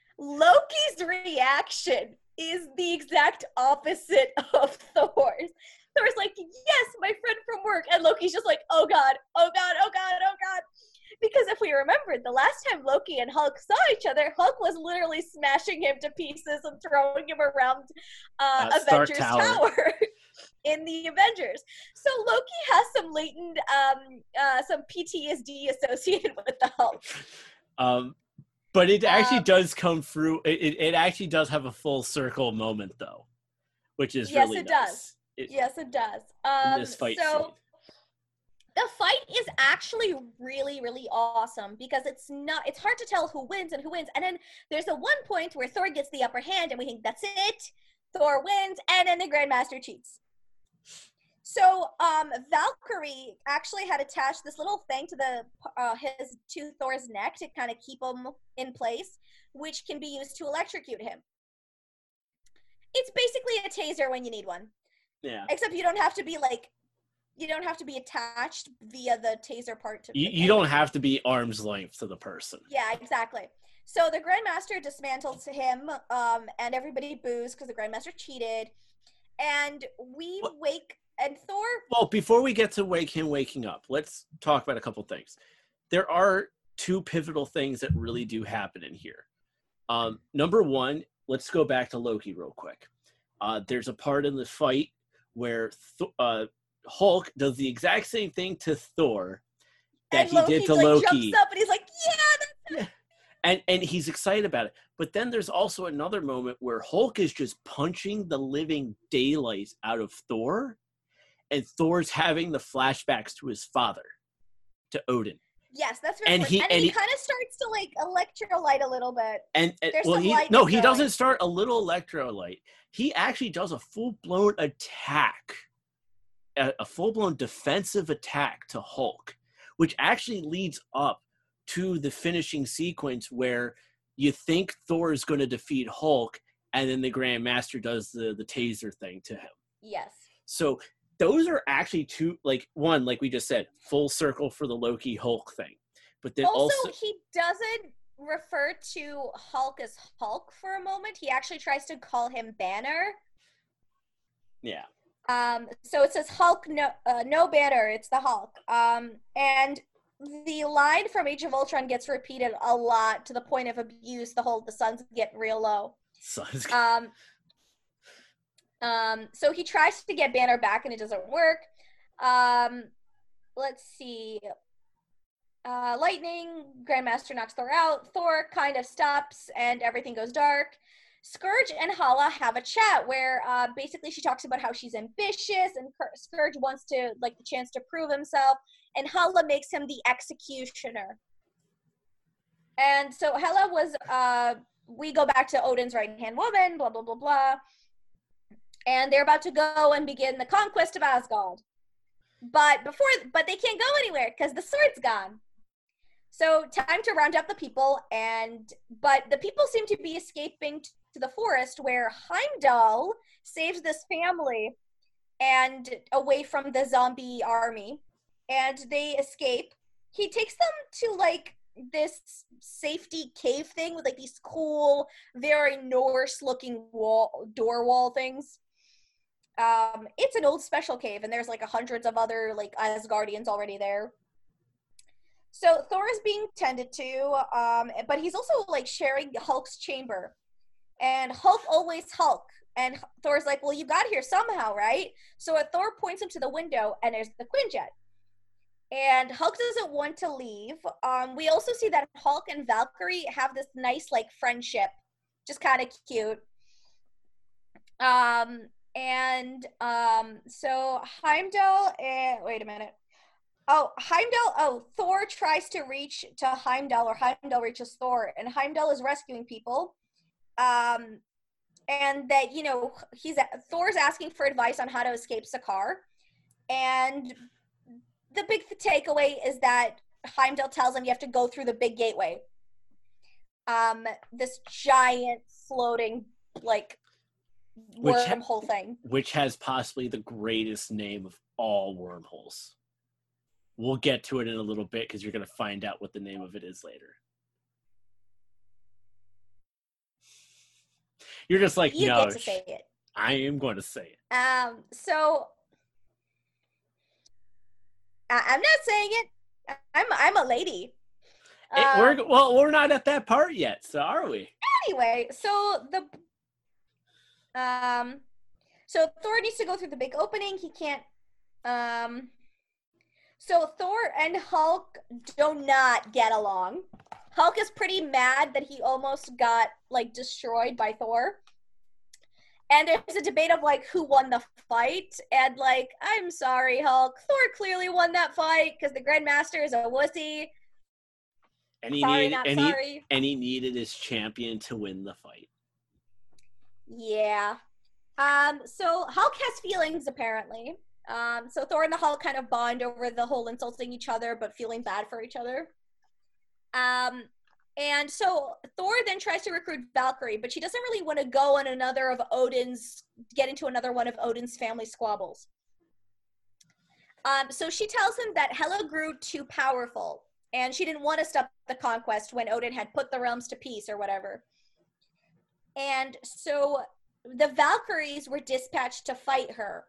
Loki's reaction is the exact opposite of Thor's. Thor's like, "Yes, my friend from work," and Loki's just like, "Oh God, oh God, oh God, oh God." Because if we remember, the last time Loki and Hulk saw each other, Hulk was literally smashing him to pieces and throwing him around uh, Uh, Stark Avengers Tower. Tower. In the Avengers. So Loki has some latent, um, uh, some P T S D associated with the Hulk. um, but it actually Um, does come through. It, it it actually does have a full circle moment though, which is Yes, really it nice. does. It, Yes, it does. in Um, this fight so scene. the fight is actually really, really awesome because it's not, it's hard to tell who wins and who wins. And then there's a one point where Thor gets the upper hand and we think that's it. Thor wins and then the Grandmaster cheats. So um, Valkyrie actually had attached this little thing to the uh, his to Thor's neck to kind of keep him in place, which can be used to electrocute him. It's basically a taser when you need one, Yeah. except you don't have to be like, you don't have to be attached via the taser part. To You, you don't have to be arm's length to the person. Yeah, exactly. So the Grandmaster dismantles him, um, and everybody boos because the Grandmaster cheated, and we What? wake. And Thor, Well, before we get to wake him waking up, let's talk about a couple things. There are two pivotal things that really do happen in here. Um, number one, let's go back to Loki real quick. Uh, there's a part in the fight where Th- uh, Hulk does the exact same thing to Thor that and he Loki did to like, Loki. jumps up and he's like, yeah, that's and and he's excited about it. But then there's also another moment where Hulk is just punching the living daylights out of Thor, and Thor's having the flashbacks to his father, to Odin. yes, that's very And and he- he, and and he, he- kind of starts to like electrolyte a little bit. And, and There's well, some he lightning no, he going. doesn't start a little electrolyte. He actually does a full blown attack, a, a full blown defensive attack to Hulk, which actually leads up to the finishing sequence where you think Thor is going to defeat Hulk, and then the Grandmaster does the, the taser thing to him. Yes. So those are actually two, like, one, like we just said, full circle for the Loki Hulk thing. But then also, also he doesn't refer to Hulk as Hulk for a moment. He actually tries to call him Banner. Yeah. Um, so it says Hulk, no, uh, no Banner, it's the Hulk. Um, and the line from Age of Ultron gets repeated a lot to the point of abuse. The whole, the sun's getting real low. Sun's Um, um, so he tries to get Banner back and it doesn't work. Um, let's see. Uh, lightning, Grandmaster knocks Thor out. Thor kind of stops and everything goes dark. Scourge and Hala have a chat where uh, basically she talks about how she's ambitious and Scourge wants to, like, the chance to prove himself, and Hala makes him the executioner. And so Hela was, uh, we go back to Odin's right-hand woman, blah, blah, blah, blah. And they're about to go and begin the conquest of Asgard. But before, but they can't go anywhere because the sword's gone. So time to round up the people, and but the people seem to be escaping to the forest where Heimdall saves this family and away from the zombie army, and they escape. He takes them to like this safety cave thing with like these cool, very Norse-looking wall door wall things. Um, it's an old special cave, and there's like hundreds of other like Asgardians already there. So Thor is being tended to, um, but he's also like sharing Hulk's chamber. And Hulk always Hulk. And Thor's like, well, you got here somehow, right? So Thor points him to the window, and there's the Quinjet. And Hulk doesn't want to leave. Um, we also see that Hulk and Valkyrie have this nice like friendship, just kind of cute. Um, and um, so Heimdall, and wait a minute. Oh, Heimdall, oh, Thor tries to reach to Heimdall, or Heimdall reaches Thor, and Heimdall is rescuing people. Um, and that, you know, he's, Thor's asking for advice on how to escape Sakaar. And the big takeaway is that Heimdall tells him you have to go through the big gateway. Um, this giant floating, like, wormhole ha- thing. Which has possibly the greatest name of all wormholes. We'll get to it in a little bit because you're going to find out what the name of it is later. You're just like, you no, get to say it. I am going to say it. Um, so I- I'm not saying it. I'm I'm a lady. It, um, we're well, we're not at that part yet, so are we? Anyway, so the um, so Thor needs to go through the big opening. He can't. Um, so Thor and Hulk do not get along. Hulk is pretty mad that he almost got, like, destroyed by Thor. And there's a debate of, like, who won the fight. And, like, I'm sorry, Hulk. Thor clearly won that fight because the Grandmaster is a wussy. And he, sorry, needed, not and, sorry. He, and he needed his champion to win the fight. Yeah. Um. So Hulk has feelings, apparently. Um. So Thor and the Hulk kind of bond over the whole insulting each other but feeling bad for each other. Um, and so Thor then tries to recruit Valkyrie, but she doesn't really want to go on another of Odin's, get into another one of Odin's family squabbles. Um, so she tells him that Hela grew too powerful, and she didn't want to stop the conquest when Odin had put the realms to peace or whatever. And so the Valkyries were dispatched to fight her.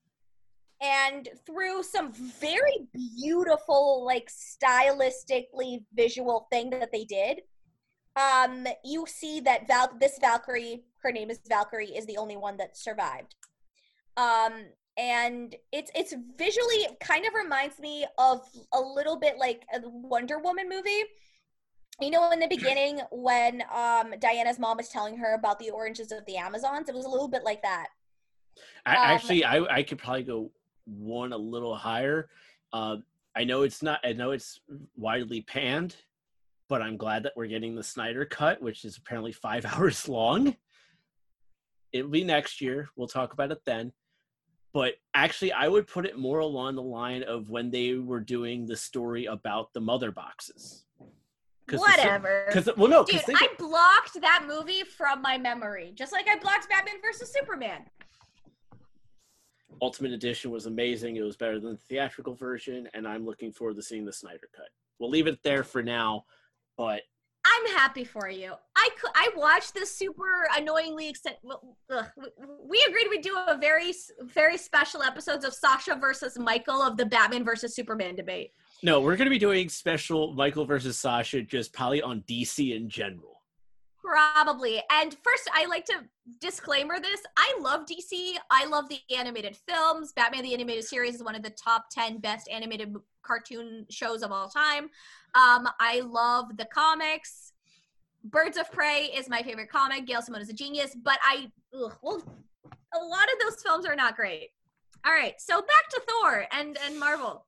And through some very beautiful, like, stylistically visual thing that they did, um, you see that Val- this Valkyrie, her name is Valkyrie, is the only one that survived. Um, and it's it's visually kind of reminds me of a little bit like a Wonder Woman movie. You know, in the beginning when um, Diana's mom was telling her about the origins of the Amazons, it was a little bit like that. I, um, actually, I, I could probably go one a little higher. Uh, I know it's not. I know it's widely panned, but I'm glad that we're getting the Snyder cut, which is apparently five hours long. It'll be next year. We'll talk about it then. But actually, I would put it more along the line of when they were doing the story about the mother boxes. Cause Whatever. Because well, no, Dude, think, I blocked that movie from my memory, just like I blocked Batman versus Superman. Ultimate Edition was amazing. It was better than the theatrical version, and I'm looking forward to seeing the Snyder Cut. We'll leave it there for now, but I'm happy for you. I could, I watched this super annoyingly extent. Ugh, we agreed we'd do a very very special episodes of Sasha versus Michael of the Batman versus Superman debate. no, we're going to be doing special Michael versus Sasha, just probably on D C in general. Probably. And first, I like to disclaimer this. I love D C. I love the animated films. Batman the Animated Series is one of the top ten best animated cartoon shows of all time. Um, I love the comics. Birds of Prey is my favorite comic. Gail Simone is a genius. But I, ugh, well, a lot of those films are not great. All right. So back to Thor and, and Marvel.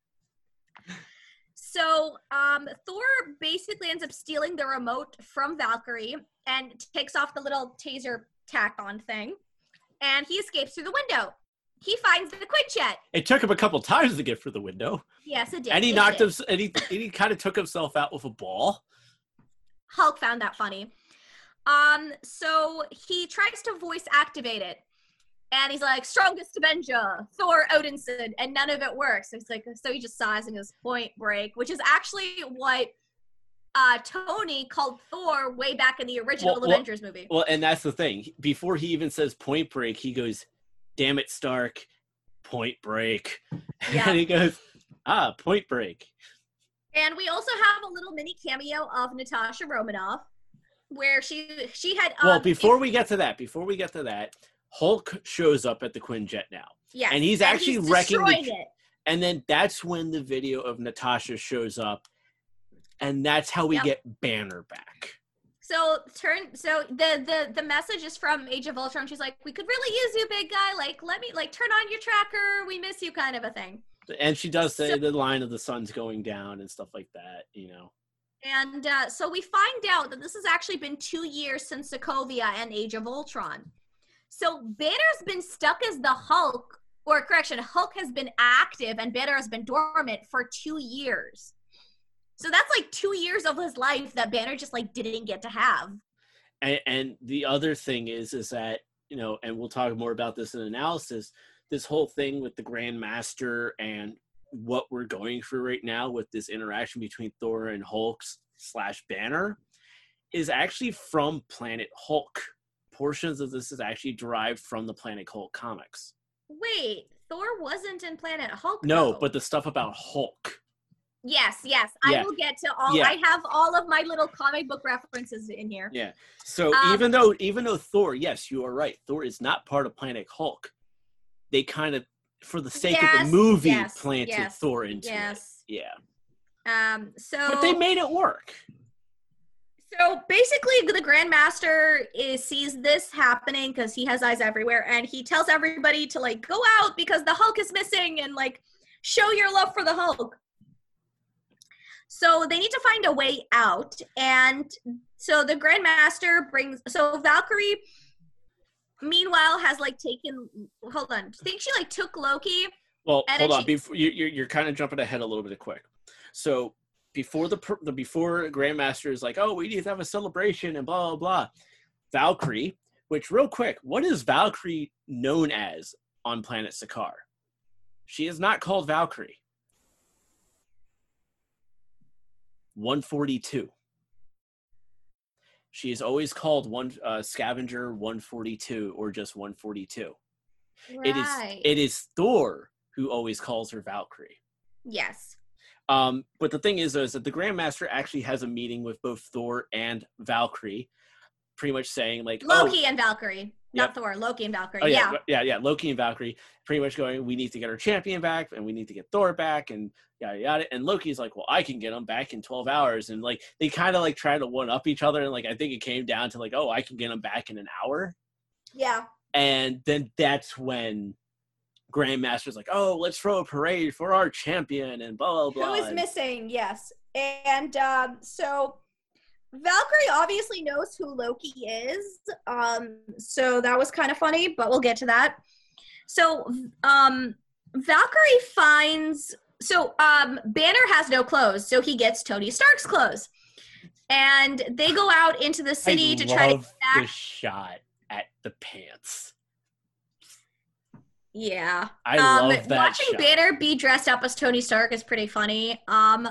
So um, Thor basically ends up stealing the remote from Valkyrie and takes off the little taser tack-on thing, and he escapes through the window. He finds the Quinjet. It took him a couple times to get through the window. Yes, it did. And he it knocked did. him, and he, and he kind of took himself out with a ball. Hulk found that funny. Um, so he tries to voice activate it. And he's like, strongest Avenger, Thor Odinson, and none of it works. So he's like, so he just sighs and goes Point Break, which is actually what uh, Tony called Thor way back in the original well, Avengers well, movie. Well, and that's the thing. Before he even says Point Break, he goes, damn it, Stark, Point Break. Yeah. And he goes, ah, Point Break. And we also have a little mini cameo of Natasha Romanoff, where she she had. Um, Well, before it, we get to that, before we get to that, Hulk shows up at the Quinjet now. Yes, and he's actually he's wrecking the, it. And then that's when the video of Natasha shows up, and that's how we Yep. get Banner back. So turn. So the the the message is from Age of Ultron. She's like, "We could really use you, big guy. Like, let me like turn on your tracker. We miss you," kind of a thing. And she does say So- the line of the sun's going down and stuff like that, you know. And uh, so we find out that this has actually been two years since Sokovia and Age of Ultron. So Banner's been stuck as the Hulk, or correction, Hulk has been active and Banner has been dormant for two years. So that's like two years of his life that Banner just like didn't get to have. And, and the other thing is, is that, you know, and we'll talk more about this in analysis, this whole thing with the Grandmaster and what we're going through right now with this interaction between Thor and Hulk slash Banner is actually from Planet Hulk. Portions of this is actually derived from the Planet Hulk comics. Wait, Thor wasn't in Planet Hulk? No, though. but the stuff about Hulk. Yes, yes. Yeah. I will get to all. Yeah. I have all of my little comic book references in here. Yeah. So Um, even though even though Thor, yes, you are right. Thor is not part of Planet Hulk. They kind of, for the sake Yes, of the movie, yes, planted yes, Thor into Yes. it. Yeah. Um. So. But they made it work. So basically, the Grandmaster is sees this happening because he has eyes everywhere, and he tells everybody to like go out because the Hulk is missing and like show your love for the Hulk. So they need to find a way out, and so the Grandmaster brings. So Valkyrie, meanwhile, has like taken. Hold on, I think she like took Loki. Well, And hold then on. she- Before you, you're you're kind of jumping ahead a little bit quick. So before the, the before Grandmaster is like, oh, we need to have a celebration and blah blah blah. Valkyrie, which real quick, what is Valkyrie known as on planet Sakaar? She is not called Valkyrie. one forty-two. She is always called one uh, Scavenger one forty-two or just one forty-two. It is Right. it is Thor who always calls her Valkyrie. Yes. Um, but the thing is, though, is that the Grandmaster actually has a meeting with both Thor and Valkyrie, pretty much saying like, Loki oh, and Valkyrie, Yep. not Thor. Loki and Valkyrie. oh yeah. yeah, yeah, yeah, Loki and Valkyrie, pretty much going, we need to get our champion back, and we need to get Thor back, and yada yada. And Loki's like, well, I can get him back in twelve hours, and like they kind of like try to one up each other, and like I think it came down to like, oh, I can get him back in an hour. Yeah. And then that's when Grandmaster's like, oh, let's throw a parade for our champion and blah, blah, blah. Who is missing? Yes. And um, so Valkyrie obviously knows who Loki is. Um, so that was kind of funny, but we'll get to that. So um, Valkyrie finds, so um, Banner has no clothes, so he gets Tony Stark's clothes. And they go out into the city I to try to love get back. the shot at the pants. Yeah. I um, love that Watching shot. Banner be dressed up as Tony Stark is pretty funny. Um,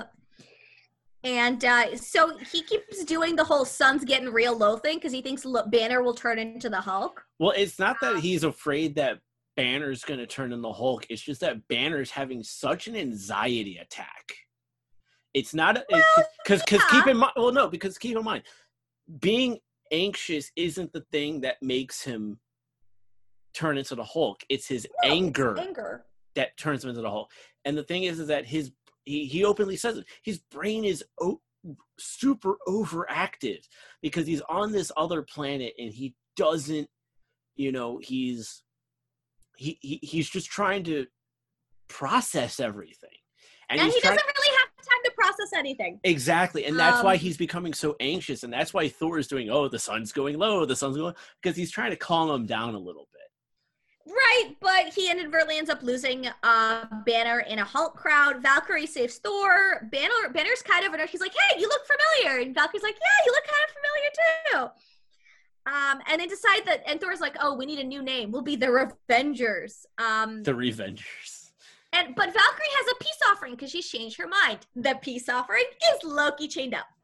and uh, so he keeps doing the whole sun's getting real low thing because he thinks Lo- Banner will turn into the Hulk. Well, it's not that Um, he's afraid that Banner's going to turn into Hulk. It's just that Banner's having such an anxiety attack. It's not because Well, because yeah. keep in mind. Well, no, because keep in mind, being anxious isn't the thing that makes him turn into the Hulk. It's his No, it's anger anger. that turns him into the Hulk. And the thing is, is that his he, he openly says it. His brain is o- super overactive because he's on this other planet and he doesn't, you know, he's he, he he's just trying to process everything, and, And he's he trying doesn't really have time to process anything. exactly, and that's why Um, he's becoming so anxious, and that's why Thor is doing, oh, the sun's going low, the sun's going low, because he's trying to calm him down a little bit. Right, but he inadvertently ends up losing uh, Banner in a Hulk crowd. Valkyrie saves Thor. Banner, Banner's kind of, he's like, hey, you look familiar. And Valkyrie's like, yeah, you look kind of familiar too. Um, and they decide that, and Thor's like, oh, we need a new name. We'll be the Revengers. Um, The Revengers. and But Valkyrie has a peace offering because she's changed her mind. The peace offering is Loki chained up.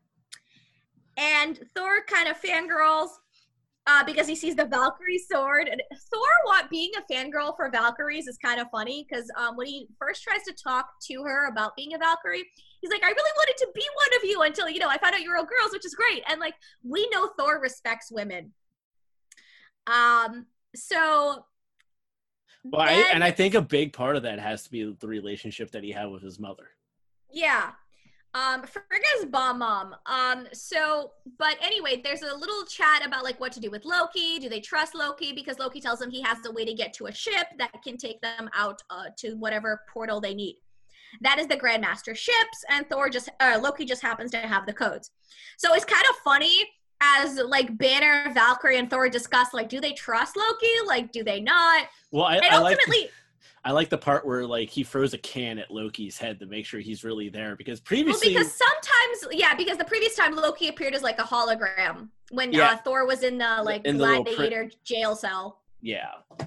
And Thor kind of fangirls. Uh, because he sees the Valkyrie sword. And Thor want being a fangirl for Valkyries is kind of funny because um, when he first tries to talk to her about being a Valkyrie, he's like, I really wanted to be one of you until, you know, I found out you're all girls, which is great. And like, we know Thor respects women. Um, so. Well, I, then, and I think a big part of that has to be the relationship that he had with his mother. Yeah. Um, Frigga's bomb mom. Um, so, but anyway, there's a little chat about like what to do with Loki. Do they trust Loki? Because Loki tells them he has the way to get to a ship that can take them out uh, to whatever portal they need. That is the Grandmaster ships, and Thor just, uh, Loki just happens to have the codes. So it's kind of funny as like Banner, Valkyrie, and Thor discuss like, do they trust Loki? Like, do they not? Well, I, And I like. ultimately. I like the part where like he throws a can at Loki's head to make sure he's really there because previously, well, because sometimes, yeah, because the previous time Loki appeared as like a hologram when Yeah. uh, Thor was in the like In the little pri- gladiator jail cell. yeah,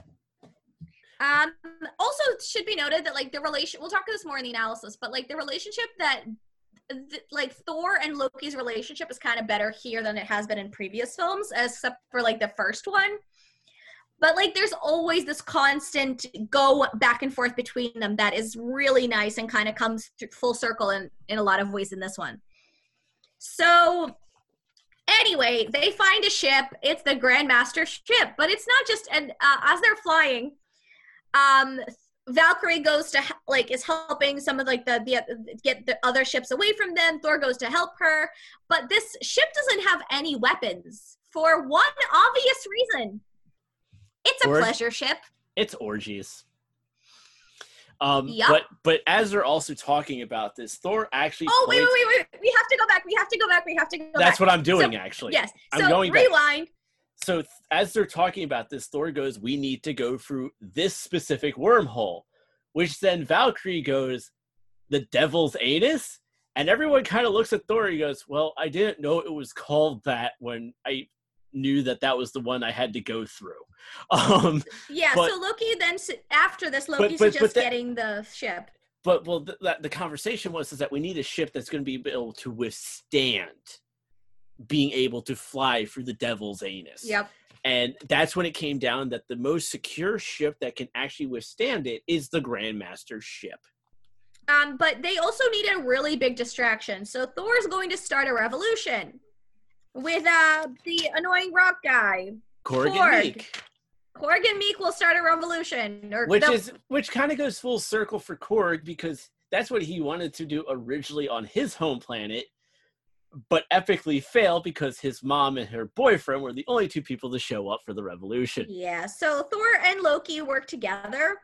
Um, also, it should be noted that like the relation, we'll talk about this more in the analysis, but like the relationship that th- like Thor and Loki's relationship is kind of better here than it has been in previous films, except for like the first one. But, like, there's always this constant go back and forth between them that is really nice and kind of comes full circle in, in a lot of ways in this one. So, anyway, they find a ship. It's the Grandmaster ship. But it's not just, and uh, as they're flying, um, Valkyrie goes to, like, is helping some of, like, the, the, get the other ships away from them. Thor goes to help her. But this ship doesn't have any weapons for one obvious reason. It's a Or- pleasure ship. it's orgies. Um, Yup. but but as they're also talking about this, Thor actually. Oh, wait, points- wait, wait, wait. We have to go back. We have to go back. We have to go back. That's what I'm doing So- actually. Yes. I'm So going back. rewind. So th- as they're talking about this, Thor goes, "We need to go through this specific wormhole," which then Valkyrie goes, "The devil's anus," and everyone kind of looks at Thor. He goes, "Well, I didn't know it was called that when I knew that that was the one I had to go through." Um, Yeah, but- so Loki then, s- after this, Loki's but- just but that- getting the ship. but well, th- that the conversation was is that we need a ship that's going to be able to withstand being able to fly through the devil's anus. Yep. And that's when it came down that the most secure ship that can actually withstand it is the Grandmaster ship. Um, but they also need a really big distraction. So Thor's going to start a revolution with uh, the annoying rock guy. Korg Korg. and Meek. Korg and Meek will start a revolution. Or Which the- is which kind of goes full circle for Korg because that's what he wanted to do originally on his home planet, but epically failed because his mom and her boyfriend were the only two people to show up for the revolution. Yeah, so Thor and Loki work together.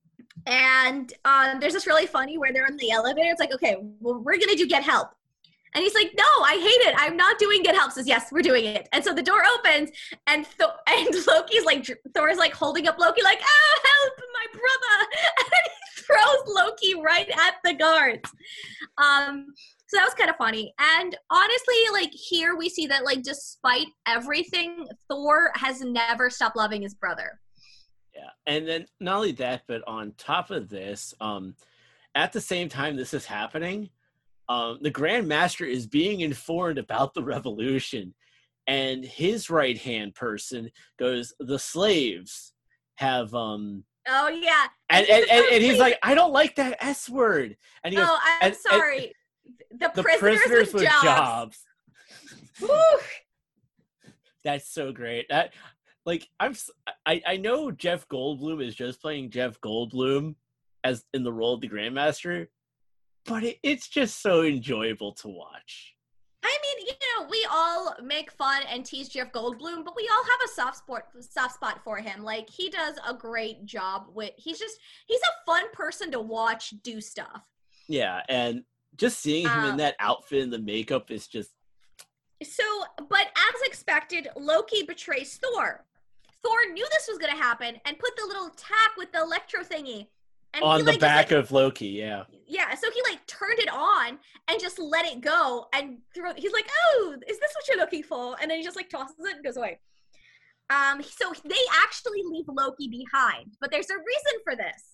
And um, there's this really funny where they're in the elevator. It's like, okay, well, we're going to do Get Help. And he's like, no, I hate it. I'm not doing Get Help. Says, yes, we're doing it. And so the door opens, and Th- and Loki's like, Thor's like holding up Loki, like, oh, help, my brother. And he throws Loki right at the guards. Um, So that was kind of funny. And honestly, like here we see that like despite everything, Thor has never stopped loving his brother. Yeah. And then not only that, but on top of this, um, at the same time this is happening, um, the Grand Master is being informed about the revolution. And his right-hand person goes, the slaves have... um. Oh, yeah. And, and, and, and he's like, I don't like that S word. And he goes, oh, I'm and, sorry. And, the, the prisoners, prisoners with with jobs. jobs. That's so great. That, like, I'm, I, I know Jeff Goldblum is just playing Jeff Goldblum as in the role of the Grandmaster, but it, it's just so enjoyable to watch. I mean, you know, we all make fun and tease Jeff Goldblum, but we all have a soft spot, soft spot for him. Like, he does a great job with, he's just, he's a fun person to watch do stuff. Yeah, and just seeing him uh, in that outfit and the makeup is just... So, but as expected, Loki betrays Thor. Thor knew this was going to happen and put the little tack with the electro thingy. And on he, the like, back like, of Loki, yeah. Yeah, so he, like, turned it on and just let it go and threw, he's like, oh, is this what you're looking for? And then he just, like, tosses it and goes away. Um, so they actually leave Loki behind, but there's a reason for this.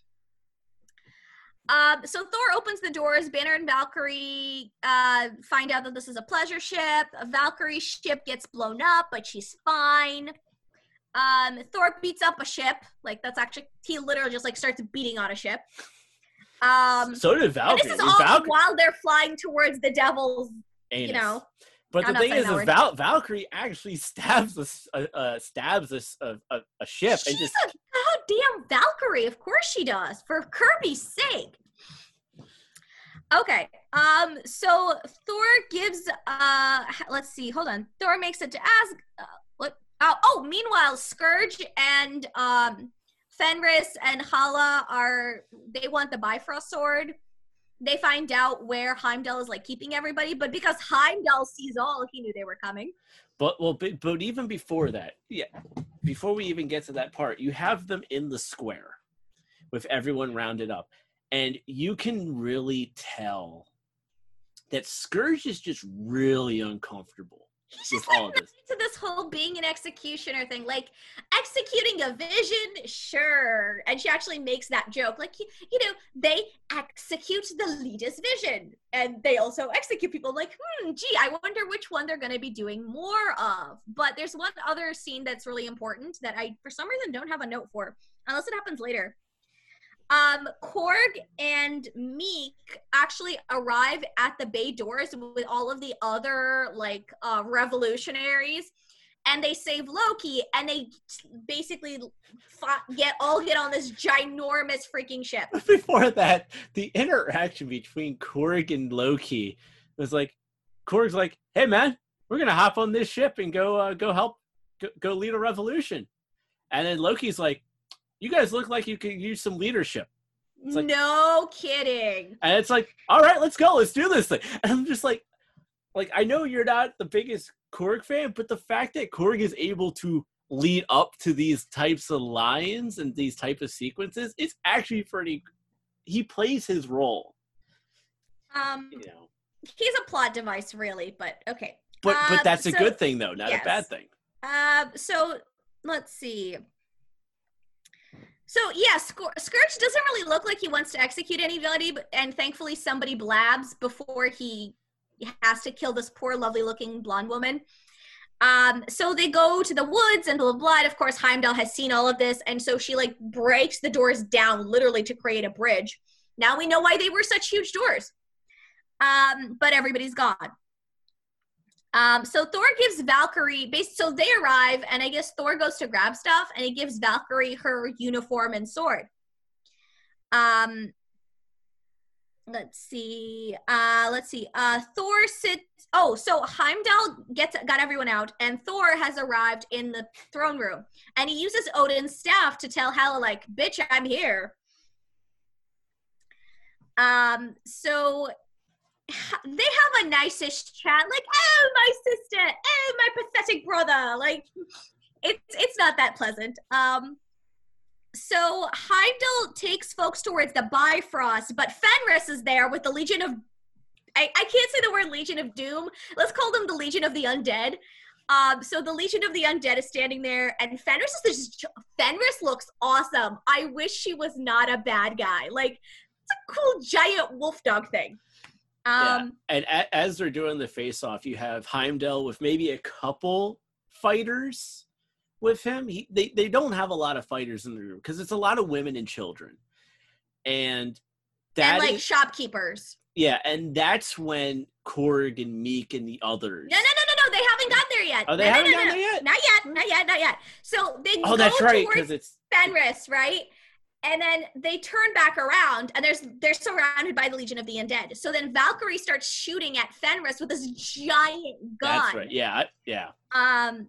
Um, so Thor opens the doors, Banner and Valkyrie uh, find out that this is a pleasure ship. Valkyrie's ship gets blown up, but she's fine. Um, Thor beats up a ship. Like, that's actually, he literally just, like, starts beating on a ship. Um, so did Valkyrie. And this is all Valkyrie. while they're flying towards the devil's, Anus. you know. But the I'm thing is, is Val- Valkyrie actually stabs a, uh, stabs a, a, a ship. She's and just... a goddamn Valkyrie. Of course she does, for Kirby's sake. Okay, um, so Thor gives, uh, let's see, hold on. Thor makes it to Asgard. Uh, what? Oh, oh, meanwhile, Scourge and um, Fenris and Hala are, they want the Bifrost sword. They find out where Heimdall is, like, keeping everybody, but because Heimdall sees all, he knew they were coming. But, well, but, but even before that, yeah, before we even get to that part, you have them in the square with everyone rounded up. And you can really tell that Scourge is just really uncomfortable with all of this. To this whole being an executioner thing, like executing a vision, sure. And she actually makes that joke, like, you, you know, they execute the leader's vision, and they also execute people. Like, hmm, gee, I wonder which one they're going to be doing more of. But there's one other scene that's really important that I, for some reason, don't have a note for, unless it happens later. Um, Korg and Meek actually arrive at the bay doors with all of the other, like, uh, revolutionaries, and they save Loki, and they basically fought, get all get on this ginormous freaking ship. Before that, the interaction between Korg and Loki was like, Korg's like, hey, man, we're going to hop on this ship and go, uh, go help, go, go lead a revolution. And then Loki's like, you guys look like you could use some leadership. It's like, no kidding. And it's like, all right, let's go. Let's do this thing. And I'm just like, like, I know you're not the biggest Korg fan, but the fact that Korg is able to lead up to these types of lines and these type of sequences, it's actually pretty, he plays his role. Um, you know. He's a plot device, really, but okay. But, um, but that's a so, good thing, though, not yes. a bad thing. Um, so, let's see. So, yeah, Scourge doesn't really look like he wants to execute anybody, but, and thankfully somebody blabs before he has to kill this poor, lovely-looking blonde woman. Um, so they go to the woods and blah, blah, blah. And of course, Heimdall has seen all of this, and so she, like, breaks the doors down, literally, to create a bridge. Now we know why they were such huge doors. Um, but everybody's gone. Um, so Thor gives Valkyrie, based, so they arrive, and I guess Thor goes to grab stuff, and he gives Valkyrie her uniform and sword. Um, let's see, uh, let's see, uh, Thor sits, oh, so Heimdall gets, got everyone out, and Thor has arrived in the throne room, and he uses Odin's staff to tell Hela, like, bitch, I'm here. Um, so they have a nice-ish chat, like, oh, my sister, oh, my pathetic brother, like, it's it's not that pleasant. Um, so Heimdall takes folks towards the Bifrost, but Fenris is there with the Legion of I, I can't say the word Legion of Doom. Let's call them the Legion of the Undead. Um, so the Legion of the Undead is standing there, and Fenris is just, Fenris looks awesome. I wish she was not a bad guy. Like, it's a cool giant wolf dog thing. Um, yeah. And a- as they're doing the face-off, you have Heimdall with maybe a couple fighters with him. He, they, they don't have a lot of fighters in the room because it's a lot of women and children. And that and, like, is, shopkeepers. Yeah, and that's when Korg and Meek and the others. No, no, no, no, no. They haven't gotten there yet. Oh, they no, haven't no, no, gotten no. there yet? Not yet, not yet, not yet. So they Oh, go that's right, towards because it's Fenris, right? And then they turn back around, and there's they're surrounded by the Legion of the Undead. So then Valkyrie starts shooting at Fenris with this giant gun. That's right. Yeah, yeah. Um,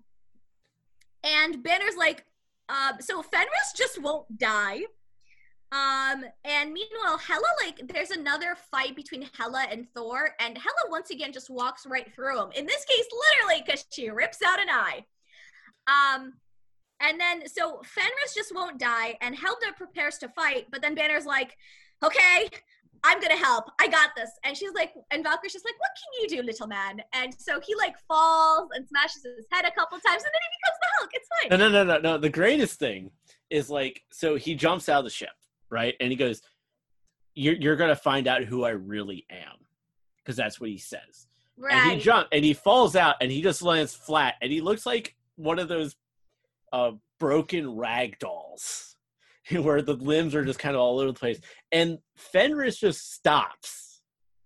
and Banner's like, um, so Fenris just won't die. Um, and meanwhile, Hela, like, there's another fight between Hela and Thor, and Hela once again just walks right through him. In this case, literally, because she rips out an eye. Um, and then, so Fenris just won't die, and Helga prepares to fight, but then Banner's like, okay, I'm gonna help. I got this. And she's like, and Valkyrie's just like, what can you do, little man? And so he, like, falls and smashes his head a couple times, and then he becomes the Hulk. It's fine. No, no, no, no, no. The greatest thing is, like, so he jumps out of the ship, right? And he goes, you're, you're going to find out who I really am. Because that's what he says. Right. And he jumps, and he falls out, and he just lands flat. And he looks like one of those uh, broken rag dolls where the limbs are just kind of all over the place. And Fenris just stops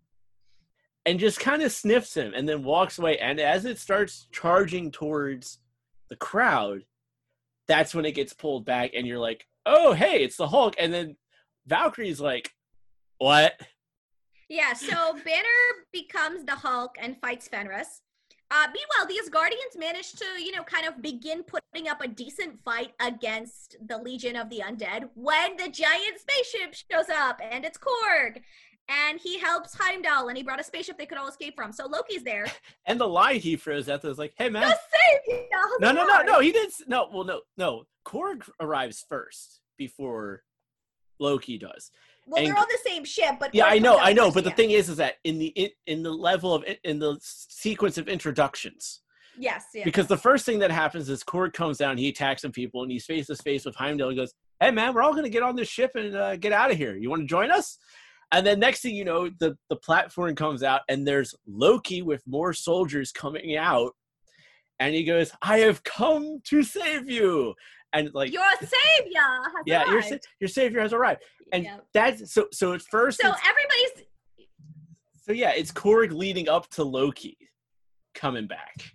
and just kind of sniffs him and then walks away. And as it starts charging towards the crowd, that's when it gets pulled back, and you're like, oh, hey, it's the Hulk. And then Valkyrie's like, what? Yeah, so Banner becomes the Hulk and fights Fenris. Uh, meanwhile, the Asgardians manage to, you know, kind of begin putting up a decent fight against the Legion of the Undead when the giant spaceship shows up, and it's Korg. And he helps Heimdall, and he brought a spaceship they could all escape from. So Loki's there. And the line he throws out there is like, hey, man. Just save you! No, no, no, no, he didn't. No, well, no, no. Korg arrives first before Loki does. Well, And- they're on the same ship, but Yeah, Korg I know, comes out I know. first, But the yeah. thing is, is that in the in, in the level of in the sequence of introductions, Yes, yeah. because the first thing that happens is Korg comes down, he attacks some people, and he's face to face with Heimdall. He goes, "Hey, man, we're all going to get on this ship and uh, get out of here. You want to join us?" And then next thing you know, the the platform comes out, and there's Loki with more soldiers coming out, and he goes, "I have come to save you." And like, Your savior has yeah, your arrived. sa- your savior has arrived, and Yeah. that's so. So at first, So it's- everybody's so yeah, it's Korg leading up to Loki coming back.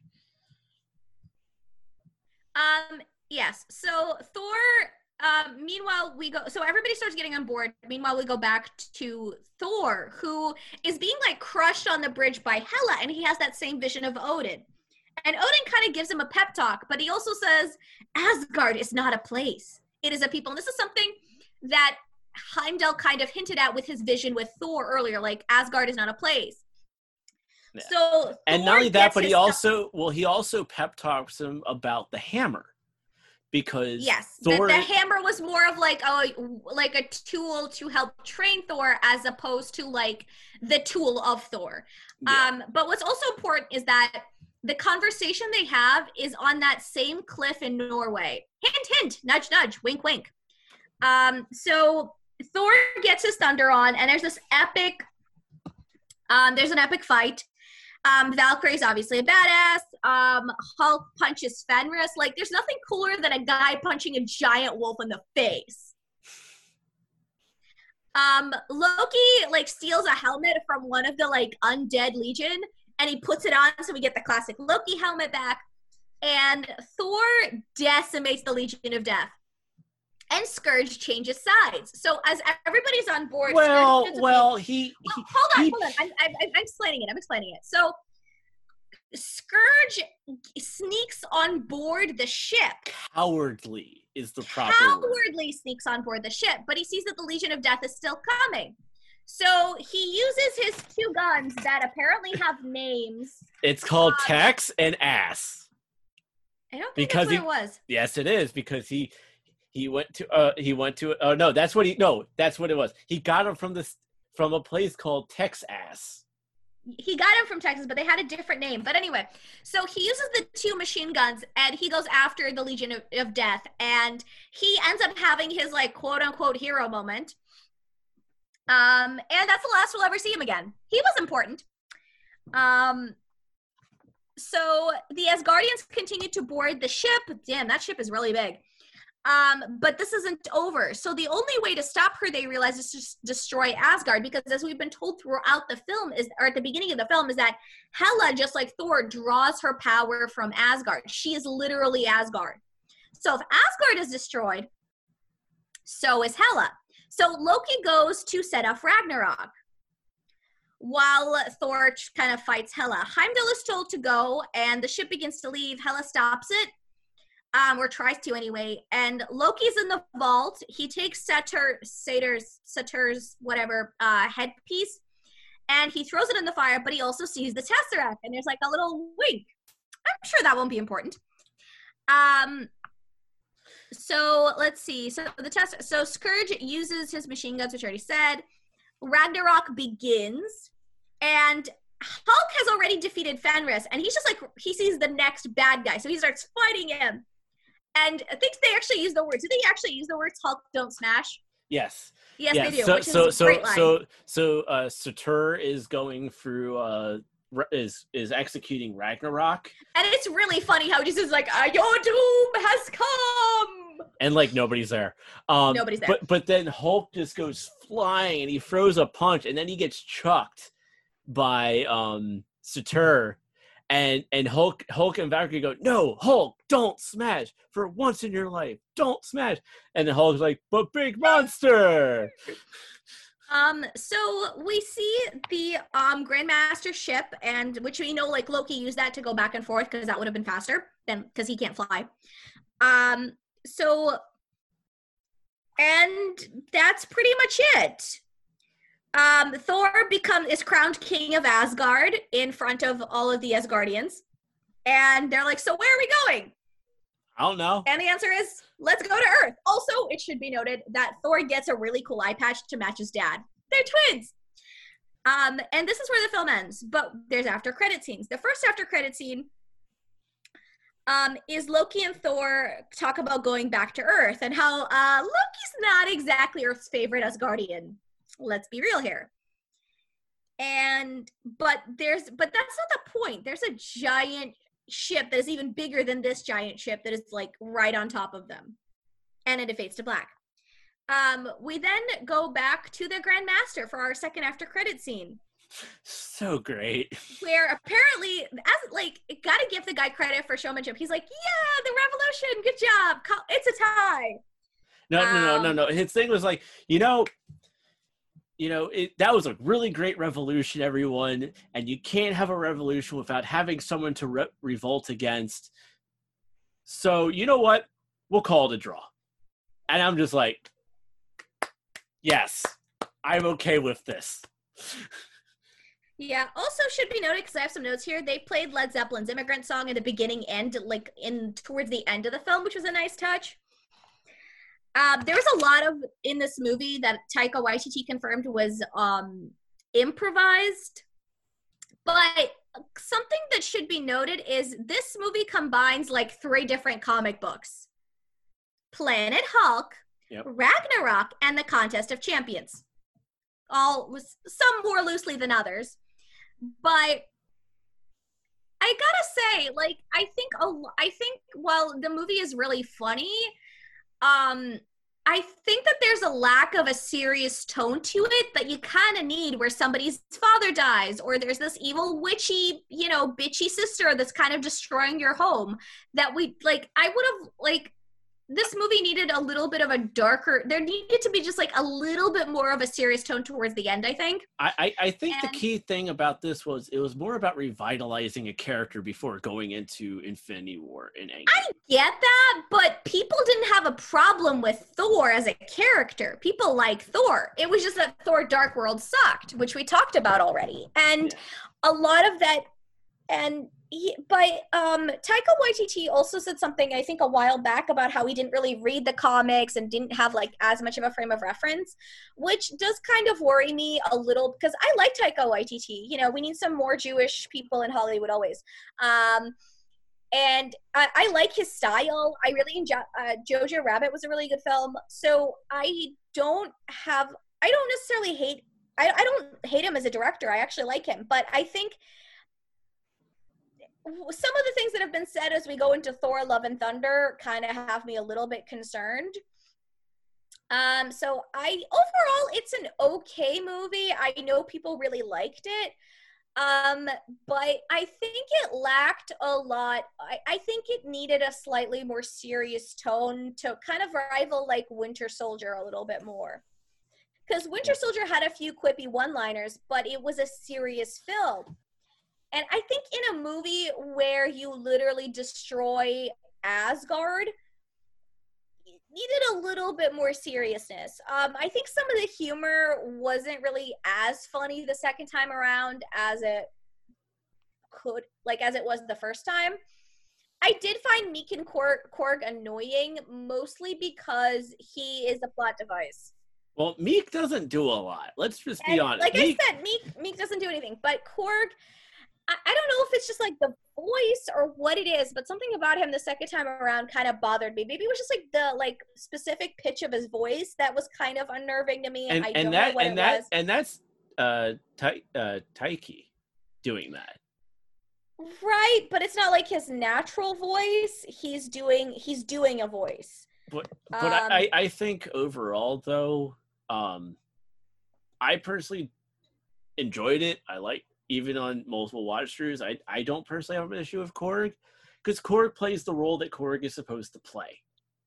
Um, yes. So Thor, um, meanwhile, we go, so everybody starts getting on board. Meanwhile, we go back to Thor, who is being like crushed on the bridge by Hela, and he has that same vision of Odin. And Odin kind of gives him a pep talk, but he also says, Asgard is not a place. It is a people. And this is something that Heimdall kind of hinted at with his vision with Thor earlier, like Asgard is not a place. Yeah. So And Thor not only that, gets but he his- also well, he also pep talks him about the hammer, because Yes, the, Thor. the hammer was more of like a like a tool to help train Thor, as opposed to like the tool of Thor. Yeah. Um, but what's also important is that the conversation they have is on that same cliff in Norway. Hint, hint, nudge, nudge, wink, wink. Um, so Thor gets his thunder on, and there's this epic. Um, there's an epic fight. Um, Valkyrie's obviously a badass. Um, Hulk punches Fenris. Like, there's nothing cooler than a guy punching a giant wolf in the face. Um, Loki, like, steals a helmet from one of the, like, undead legion, and he puts it on, so we get the classic Loki helmet back. And Thor decimates the Legion of Death. And Scourge changes sides. So as everybody's on board, well, Scourge gets a well, he, he well, hold on, he- hold on. I'm, I'm, I'm explaining it. I'm explaining it. So, Scourge sneaks on board the ship. cowardly is the proper word. Cowardly sneaks on board the ship, but he sees that the Legion of Death is still coming. So he uses his two guns that apparently have names. It's called Um, Tex and Ass. I don't think Because that's what he- it was. Yes, it is, because he he went to uh he went to oh no that's what he no that's what it was. He got him from this from a place called Tex Ass. he got him from Texas, but they had a different name. But anyway, so he uses the two machine guns and he goes after the Legion of, of Death, and he ends up having his like quote unquote hero moment. Um, and that's the last we'll ever see him again. He was important. Um, so the Asgardians continue to board the ship. Damn, that ship is really big. Um, but this isn't over. So the only way to stop her, they realize, is to destroy Asgard, because as we've been told throughout the film is, or at the beginning of the film, is that Hela, just like Thor, draws her power from Asgard. She is literally Asgard. So if Asgard is destroyed, so is Hela. So Loki goes to set off Ragnarok while Thor kind of fights Hela. Heimdall is told to go, and the ship begins to leave. Hela stops it, um, or tries to anyway, and Loki's in the vault. He takes Satyr, Satyr's, Satyr's, whatever, uh, headpiece, and he throws it in the fire, but he also sees the Tesseract, and there's like a little wink. I'm sure that won't be important. Um... So let's see. So the test. So Scourge uses his machine guns, which I already said. Ragnarok begins, and Hulk has already defeated Fenris, and he's just like, he sees the next bad guy, so he starts fighting him. And I think they actually use the words. Do they actually use the words "Hulk don't smash"? Yes. Yes, yes. they do. So which so is a great so line. so so uh, Satyr is going through. Uh, is is executing Ragnarok, and it's really funny how he just is like, uh, your doom has come, and like nobody's there. Um, Nobody's there. But but then Hulk just goes flying and he throws a punch, and then he gets chucked by um Satyr, and and Hulk Hulk and Valkyrie go, no, Hulk, don't smash for once in your life, don't smash. And then Hulk's like, but big monster. Um, so we see the um Grandmaster ship, and which we know like Loki used that to go back and forth because that would have been faster than because he can't fly. Um, so and that's pretty much it. Um, Thor become is crowned king of Asgard in front of all of the Asgardians, and they're like, "So where are we going?" I don't know. And the answer is, let's go to Earth. Also, it should be noted that Thor gets a really cool eye patch to match his dad. They're twins. Um, and this is where the film ends. But there's after credit scenes. The first after credit scene um, is Loki and Thor talk about going back to Earth and how uh, Loki's not exactly Earth's favorite Asgardian. Let's be real here. And but there's but that's not the point. There's a giant ship that is even bigger than this giant ship that is like right on top of them, and it fades to black. Um we then go back to the Grandmaster for our second after credit scene, so great, where apparently, as like, gotta give the guy credit for showmanship. He's like, yeah, the revolution, good job, it's a tie. no no no um, no no his thing was like, you know You know, it, that was a really great revolution, everyone. And you can't have a revolution without having someone to re- revolt against. So, you know what? We'll call it a draw. And I'm just like, yes, I'm okay with this. Yeah, also should be noted, because I have some notes here, they played Led Zeppelin's Immigrant Song at the beginning and, like, in towards the end of the film, which was a nice touch. Um, there was a lot of in this movie that Taika Waititi confirmed was um, improvised, but something that should be noted is this movie combines like three different comic books: Planet Hulk, yep. Ragnarok, and the Contest of Champions. All was some more loosely than others, but I gotta say, like, I think a, I think while the movie is really funny, um, I think that there's a lack of a serious tone to it that you kind of need, where somebody's father dies, or there's this evil witchy, you know, bitchy sister that's kind of destroying your home. That we like, I would have like. This movie needed a little bit of a darker, there needed to be just like a little bit more of a serious tone towards the end, I think. I, I, I think and, the key thing about this was it was more about revitalizing a character before going into Infinity War and Endgame. I get that, but people didn't have a problem with Thor as a character. People like Thor. It was just that Thor Dark World sucked, which we talked about already. And yeah. a lot of that, and he, but um, Taika Waititi also said something, I think, a while back about how he didn't really read the comics and didn't have like as much of a frame of reference, which does kind of worry me a little because I like Taika Waititi. You know, we need some more Jewish people in Hollywood always. Um, and I, I like his style. I really enjoy. Uh, Jojo Rabbit was a really good film. So I don't have. I don't necessarily hate. I, I don't hate him as a director. I actually like him, but I think some of the things that have been said as we go into Thor: Love and Thunder kind of have me a little bit concerned. Um, so I overall, it's an okay movie. I know people really liked it. Um, but I think it lacked a lot. I, I think it needed a slightly more serious tone to kind of rival like Winter Soldier a little bit more. Because Winter Soldier had a few quippy one-liners, but it was a serious film. And I think in a movie where you literally destroy Asgard, it needed a little bit more seriousness. Um, I think some of the humor wasn't really as funny the second time around as it could, like as it was the first time. I did find Meek and Korg, Korg annoying, mostly because he is a plot device. Well, Meek doesn't do a lot. Let's just be and honest. Like Meek, I said, Meek Meek doesn't do anything. But Korg, I, I don't know if it's just like the voice or what it is, but something about him the second time around kind of bothered me. Maybe it was just like the like specific pitch of his voice that was kind of unnerving to me. and, I and don't that know what and it that was. and that's uh, Ta- uh Taiki doing that. Right, but it's not like his natural voice. He's doing he's doing a voice. But but Um, I, I think overall though, um, I personally enjoyed it. I like even on multiple watch throughs. I I don't personally have an issue with Korg because Korg plays the role that Korg is supposed to play.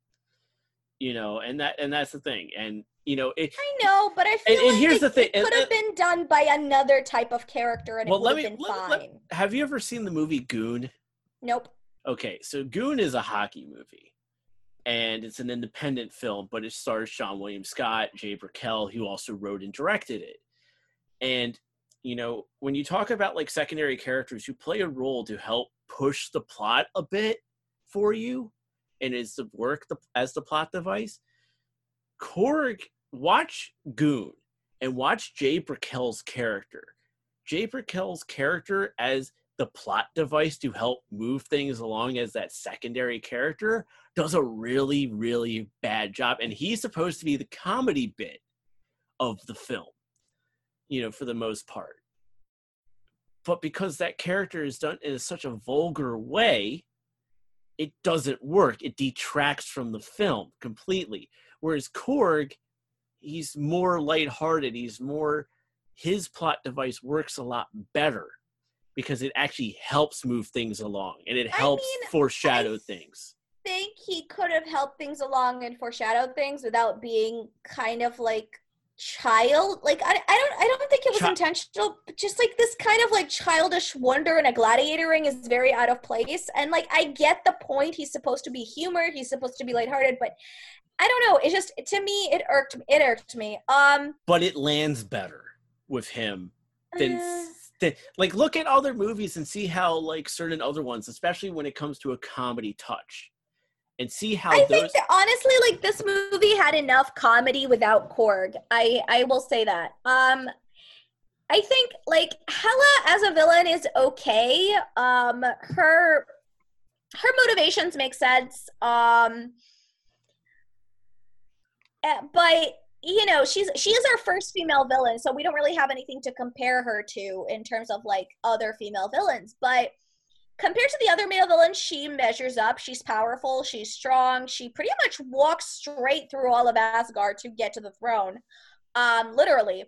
You know, and that and that's the thing. And you know, it. I know, but I feel And, and like here's the thing. it could have and, been done by another type of character, and well, it would let have me been let, fine. let, have you ever seen the movie Goon? Nope. Okay, so Goon is a hockey movie, and it's an independent film, but it stars Sean William Scott, Jay Brickell, who also wrote and directed it. And you know, when you talk about like secondary characters who play a role to help push the plot a bit for you, and is the work the, as the plot device, Korg, watch Goon and watch Jay Brickell's character. Jay Brickell's character as the plot device to help move things along as that secondary character does a really, really bad job. And he's supposed to be the comedy bit of the film, you know, for the most part. But because that character is done in such a vulgar way, it doesn't work. It detracts from the film completely. Whereas Korg, he's more lighthearted. He's more, his plot device works a lot better because it actually helps move things along and it helps I mean, foreshadow I things. I think he could have helped things along and foreshadowed things without being kind of like child. Like I, I don't I don't think it was Chi- intentional. But just like this kind of like childish wonder in a gladiator ring is very out of place. And like I get the point. He's supposed to be humor. He's supposed to be lighthearted, but I don't know. It just to me it irked it irked me. Um, but it lands better with him than. uh, than like look at other movies and see how like certain other ones, especially when it comes to a comedy touch. And see how I those... think that honestly, like this movie had enough comedy without Korg. I I will say that. Um, I think like Hela as a villain is okay. Um, her her motivations make sense. Um, eh, but you know she's she is our first female villain, so we don't really have anything to compare her to in terms of like other female villains. But compared to the other male villains, she measures up. She's powerful. She's strong. She pretty much walks straight through all of Asgard to get to the throne, um, literally.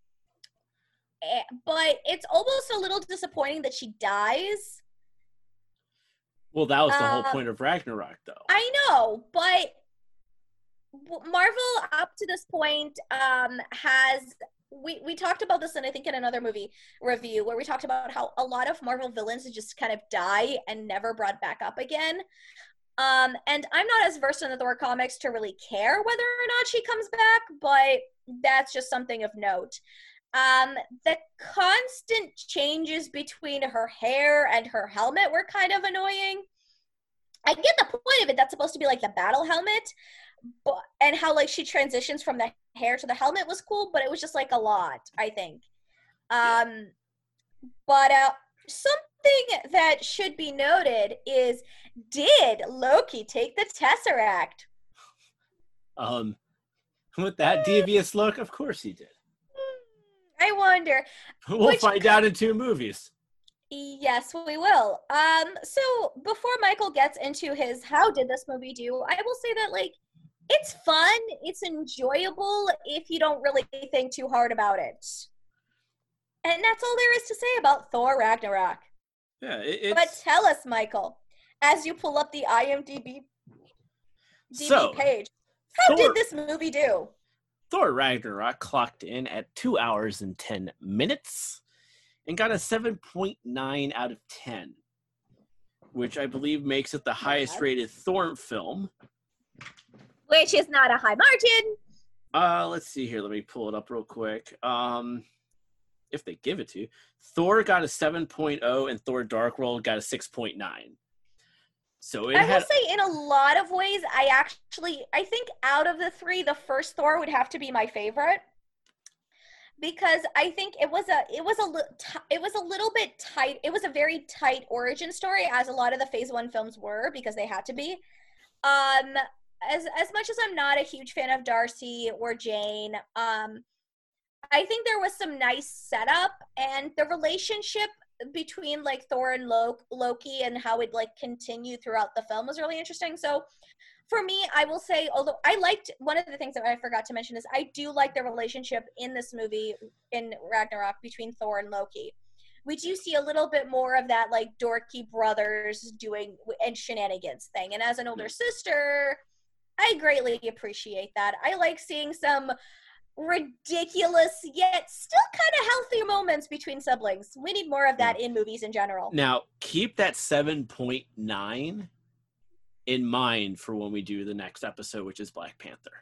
But it's almost a little disappointing that she dies. Well, that was the uh, whole point of Ragnarok, though. I know, but Marvel up to this point um, has... We, we talked about this, and I think in another movie review, where we talked about how a lot of Marvel villains just kind of die and never brought back up again. Um, and I'm not as versed in the Thor comics to really care whether or not she comes back, but that's just something of note. Um, the constant changes between her hair and her helmet were kind of annoying. I get the point of it. That's supposed to be like the battle helmet, but and how like she transitions from the hair to the helmet was cool, but it was just like a lot, I think. Um, but uh, something that should be noted is, did Loki take the Tesseract? Um, with that devious look, of course he did. I wonder. We'll Which, find out in two movies. Yes, we will. Um, so before Michael gets into his how did this movie do, I will say that like it's fun, it's enjoyable if you don't really think too hard about it. And that's all there is to say about Thor Ragnarok. Yeah, it, it's... But tell us, Michael, as you pull up the IMDb D B so, page, how Thor... did this movie do? Thor Ragnarok clocked in at two hours and ten minutes and got a seven point nine out of ten, which I believe makes it the highest rated Thor film. Which is not a high margin. Uh, let's see here. Let me pull it up real quick. Um, if they give it to you. Thor got a seven point oh and Thor Dark World got a six point nine. So it I had, will say in a lot of ways, I actually, I think out of the three, the first Thor would have to be my favorite. Because I think it was a, it was a, it was a little bit tight. It was a very tight origin story, as a lot of the Phase One films were, because they had to be. Um, as as much as I'm not a huge fan of Darcy or Jane, um, I think there was some nice setup, and the relationship between like Thor and Loki and how it like continued throughout the film was really interesting. So for me, I will say, although I liked, one of the things that I forgot to mention is I do like the relationship in this movie, in Ragnarok, between Thor and Loki. We do see a little bit more of that like dorky brothers doing and shenanigans thing. And as an older sister, I greatly appreciate that. I like seeing some ridiculous yet still kind of healthy moments between siblings. We need more of that in movies in general. Now, keep that seven point nine in mind for when we do the next episode, which is Black Panther.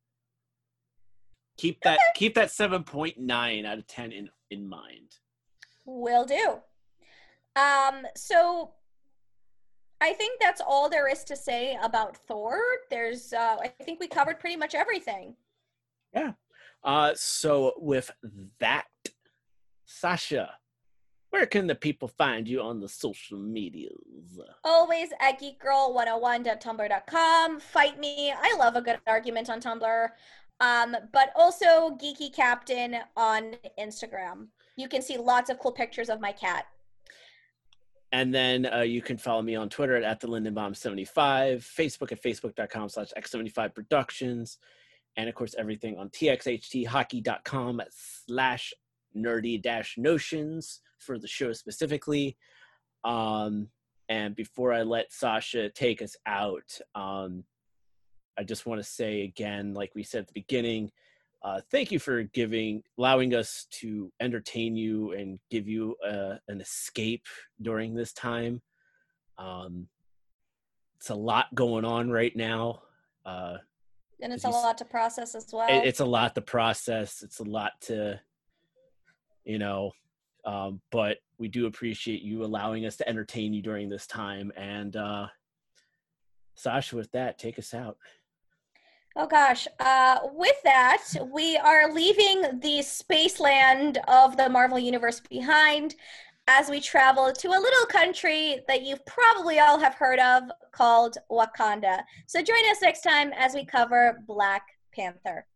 Keep that okay. keep that seven point nine out of ten in, in mind. Will do. Um, so I think that's all there is to say about Thor. There's, uh, I think we covered pretty much everything. Yeah. Uh, so with that, Sasha, where can the people find you on the social medias? Always at geek girl one oh one dot tumblr dot com. Fight me. I love a good argument on Tumblr. Um, but also Geeky Captain on Instagram. You can see lots of cool pictures of my cat. And then uh, you can follow me on Twitter at, at the Lindenbaum seventy-five, Facebook at facebook.com slash x75 productions, and of course everything on txhthockey.com slash nerdy dash notions for the show specifically. Um, and before I let Sasha take us out, um, I just want to say again, like we said at the beginning, uh, thank you for giving, allowing us to entertain you and give you uh, an escape during this time. Um, it's a lot going on right now. Uh, and it's a lot to process as well. It, it's a lot to process. It's a lot to, you know, um, but we do appreciate you allowing us to entertain you during this time. And uh, Sasha, with that, take us out. Oh gosh, uh, with that, we are leaving the spaceland of the Marvel Universe behind as we travel to a little country that you probably all have heard of called Wakanda. So join us next time as we cover Black Panther.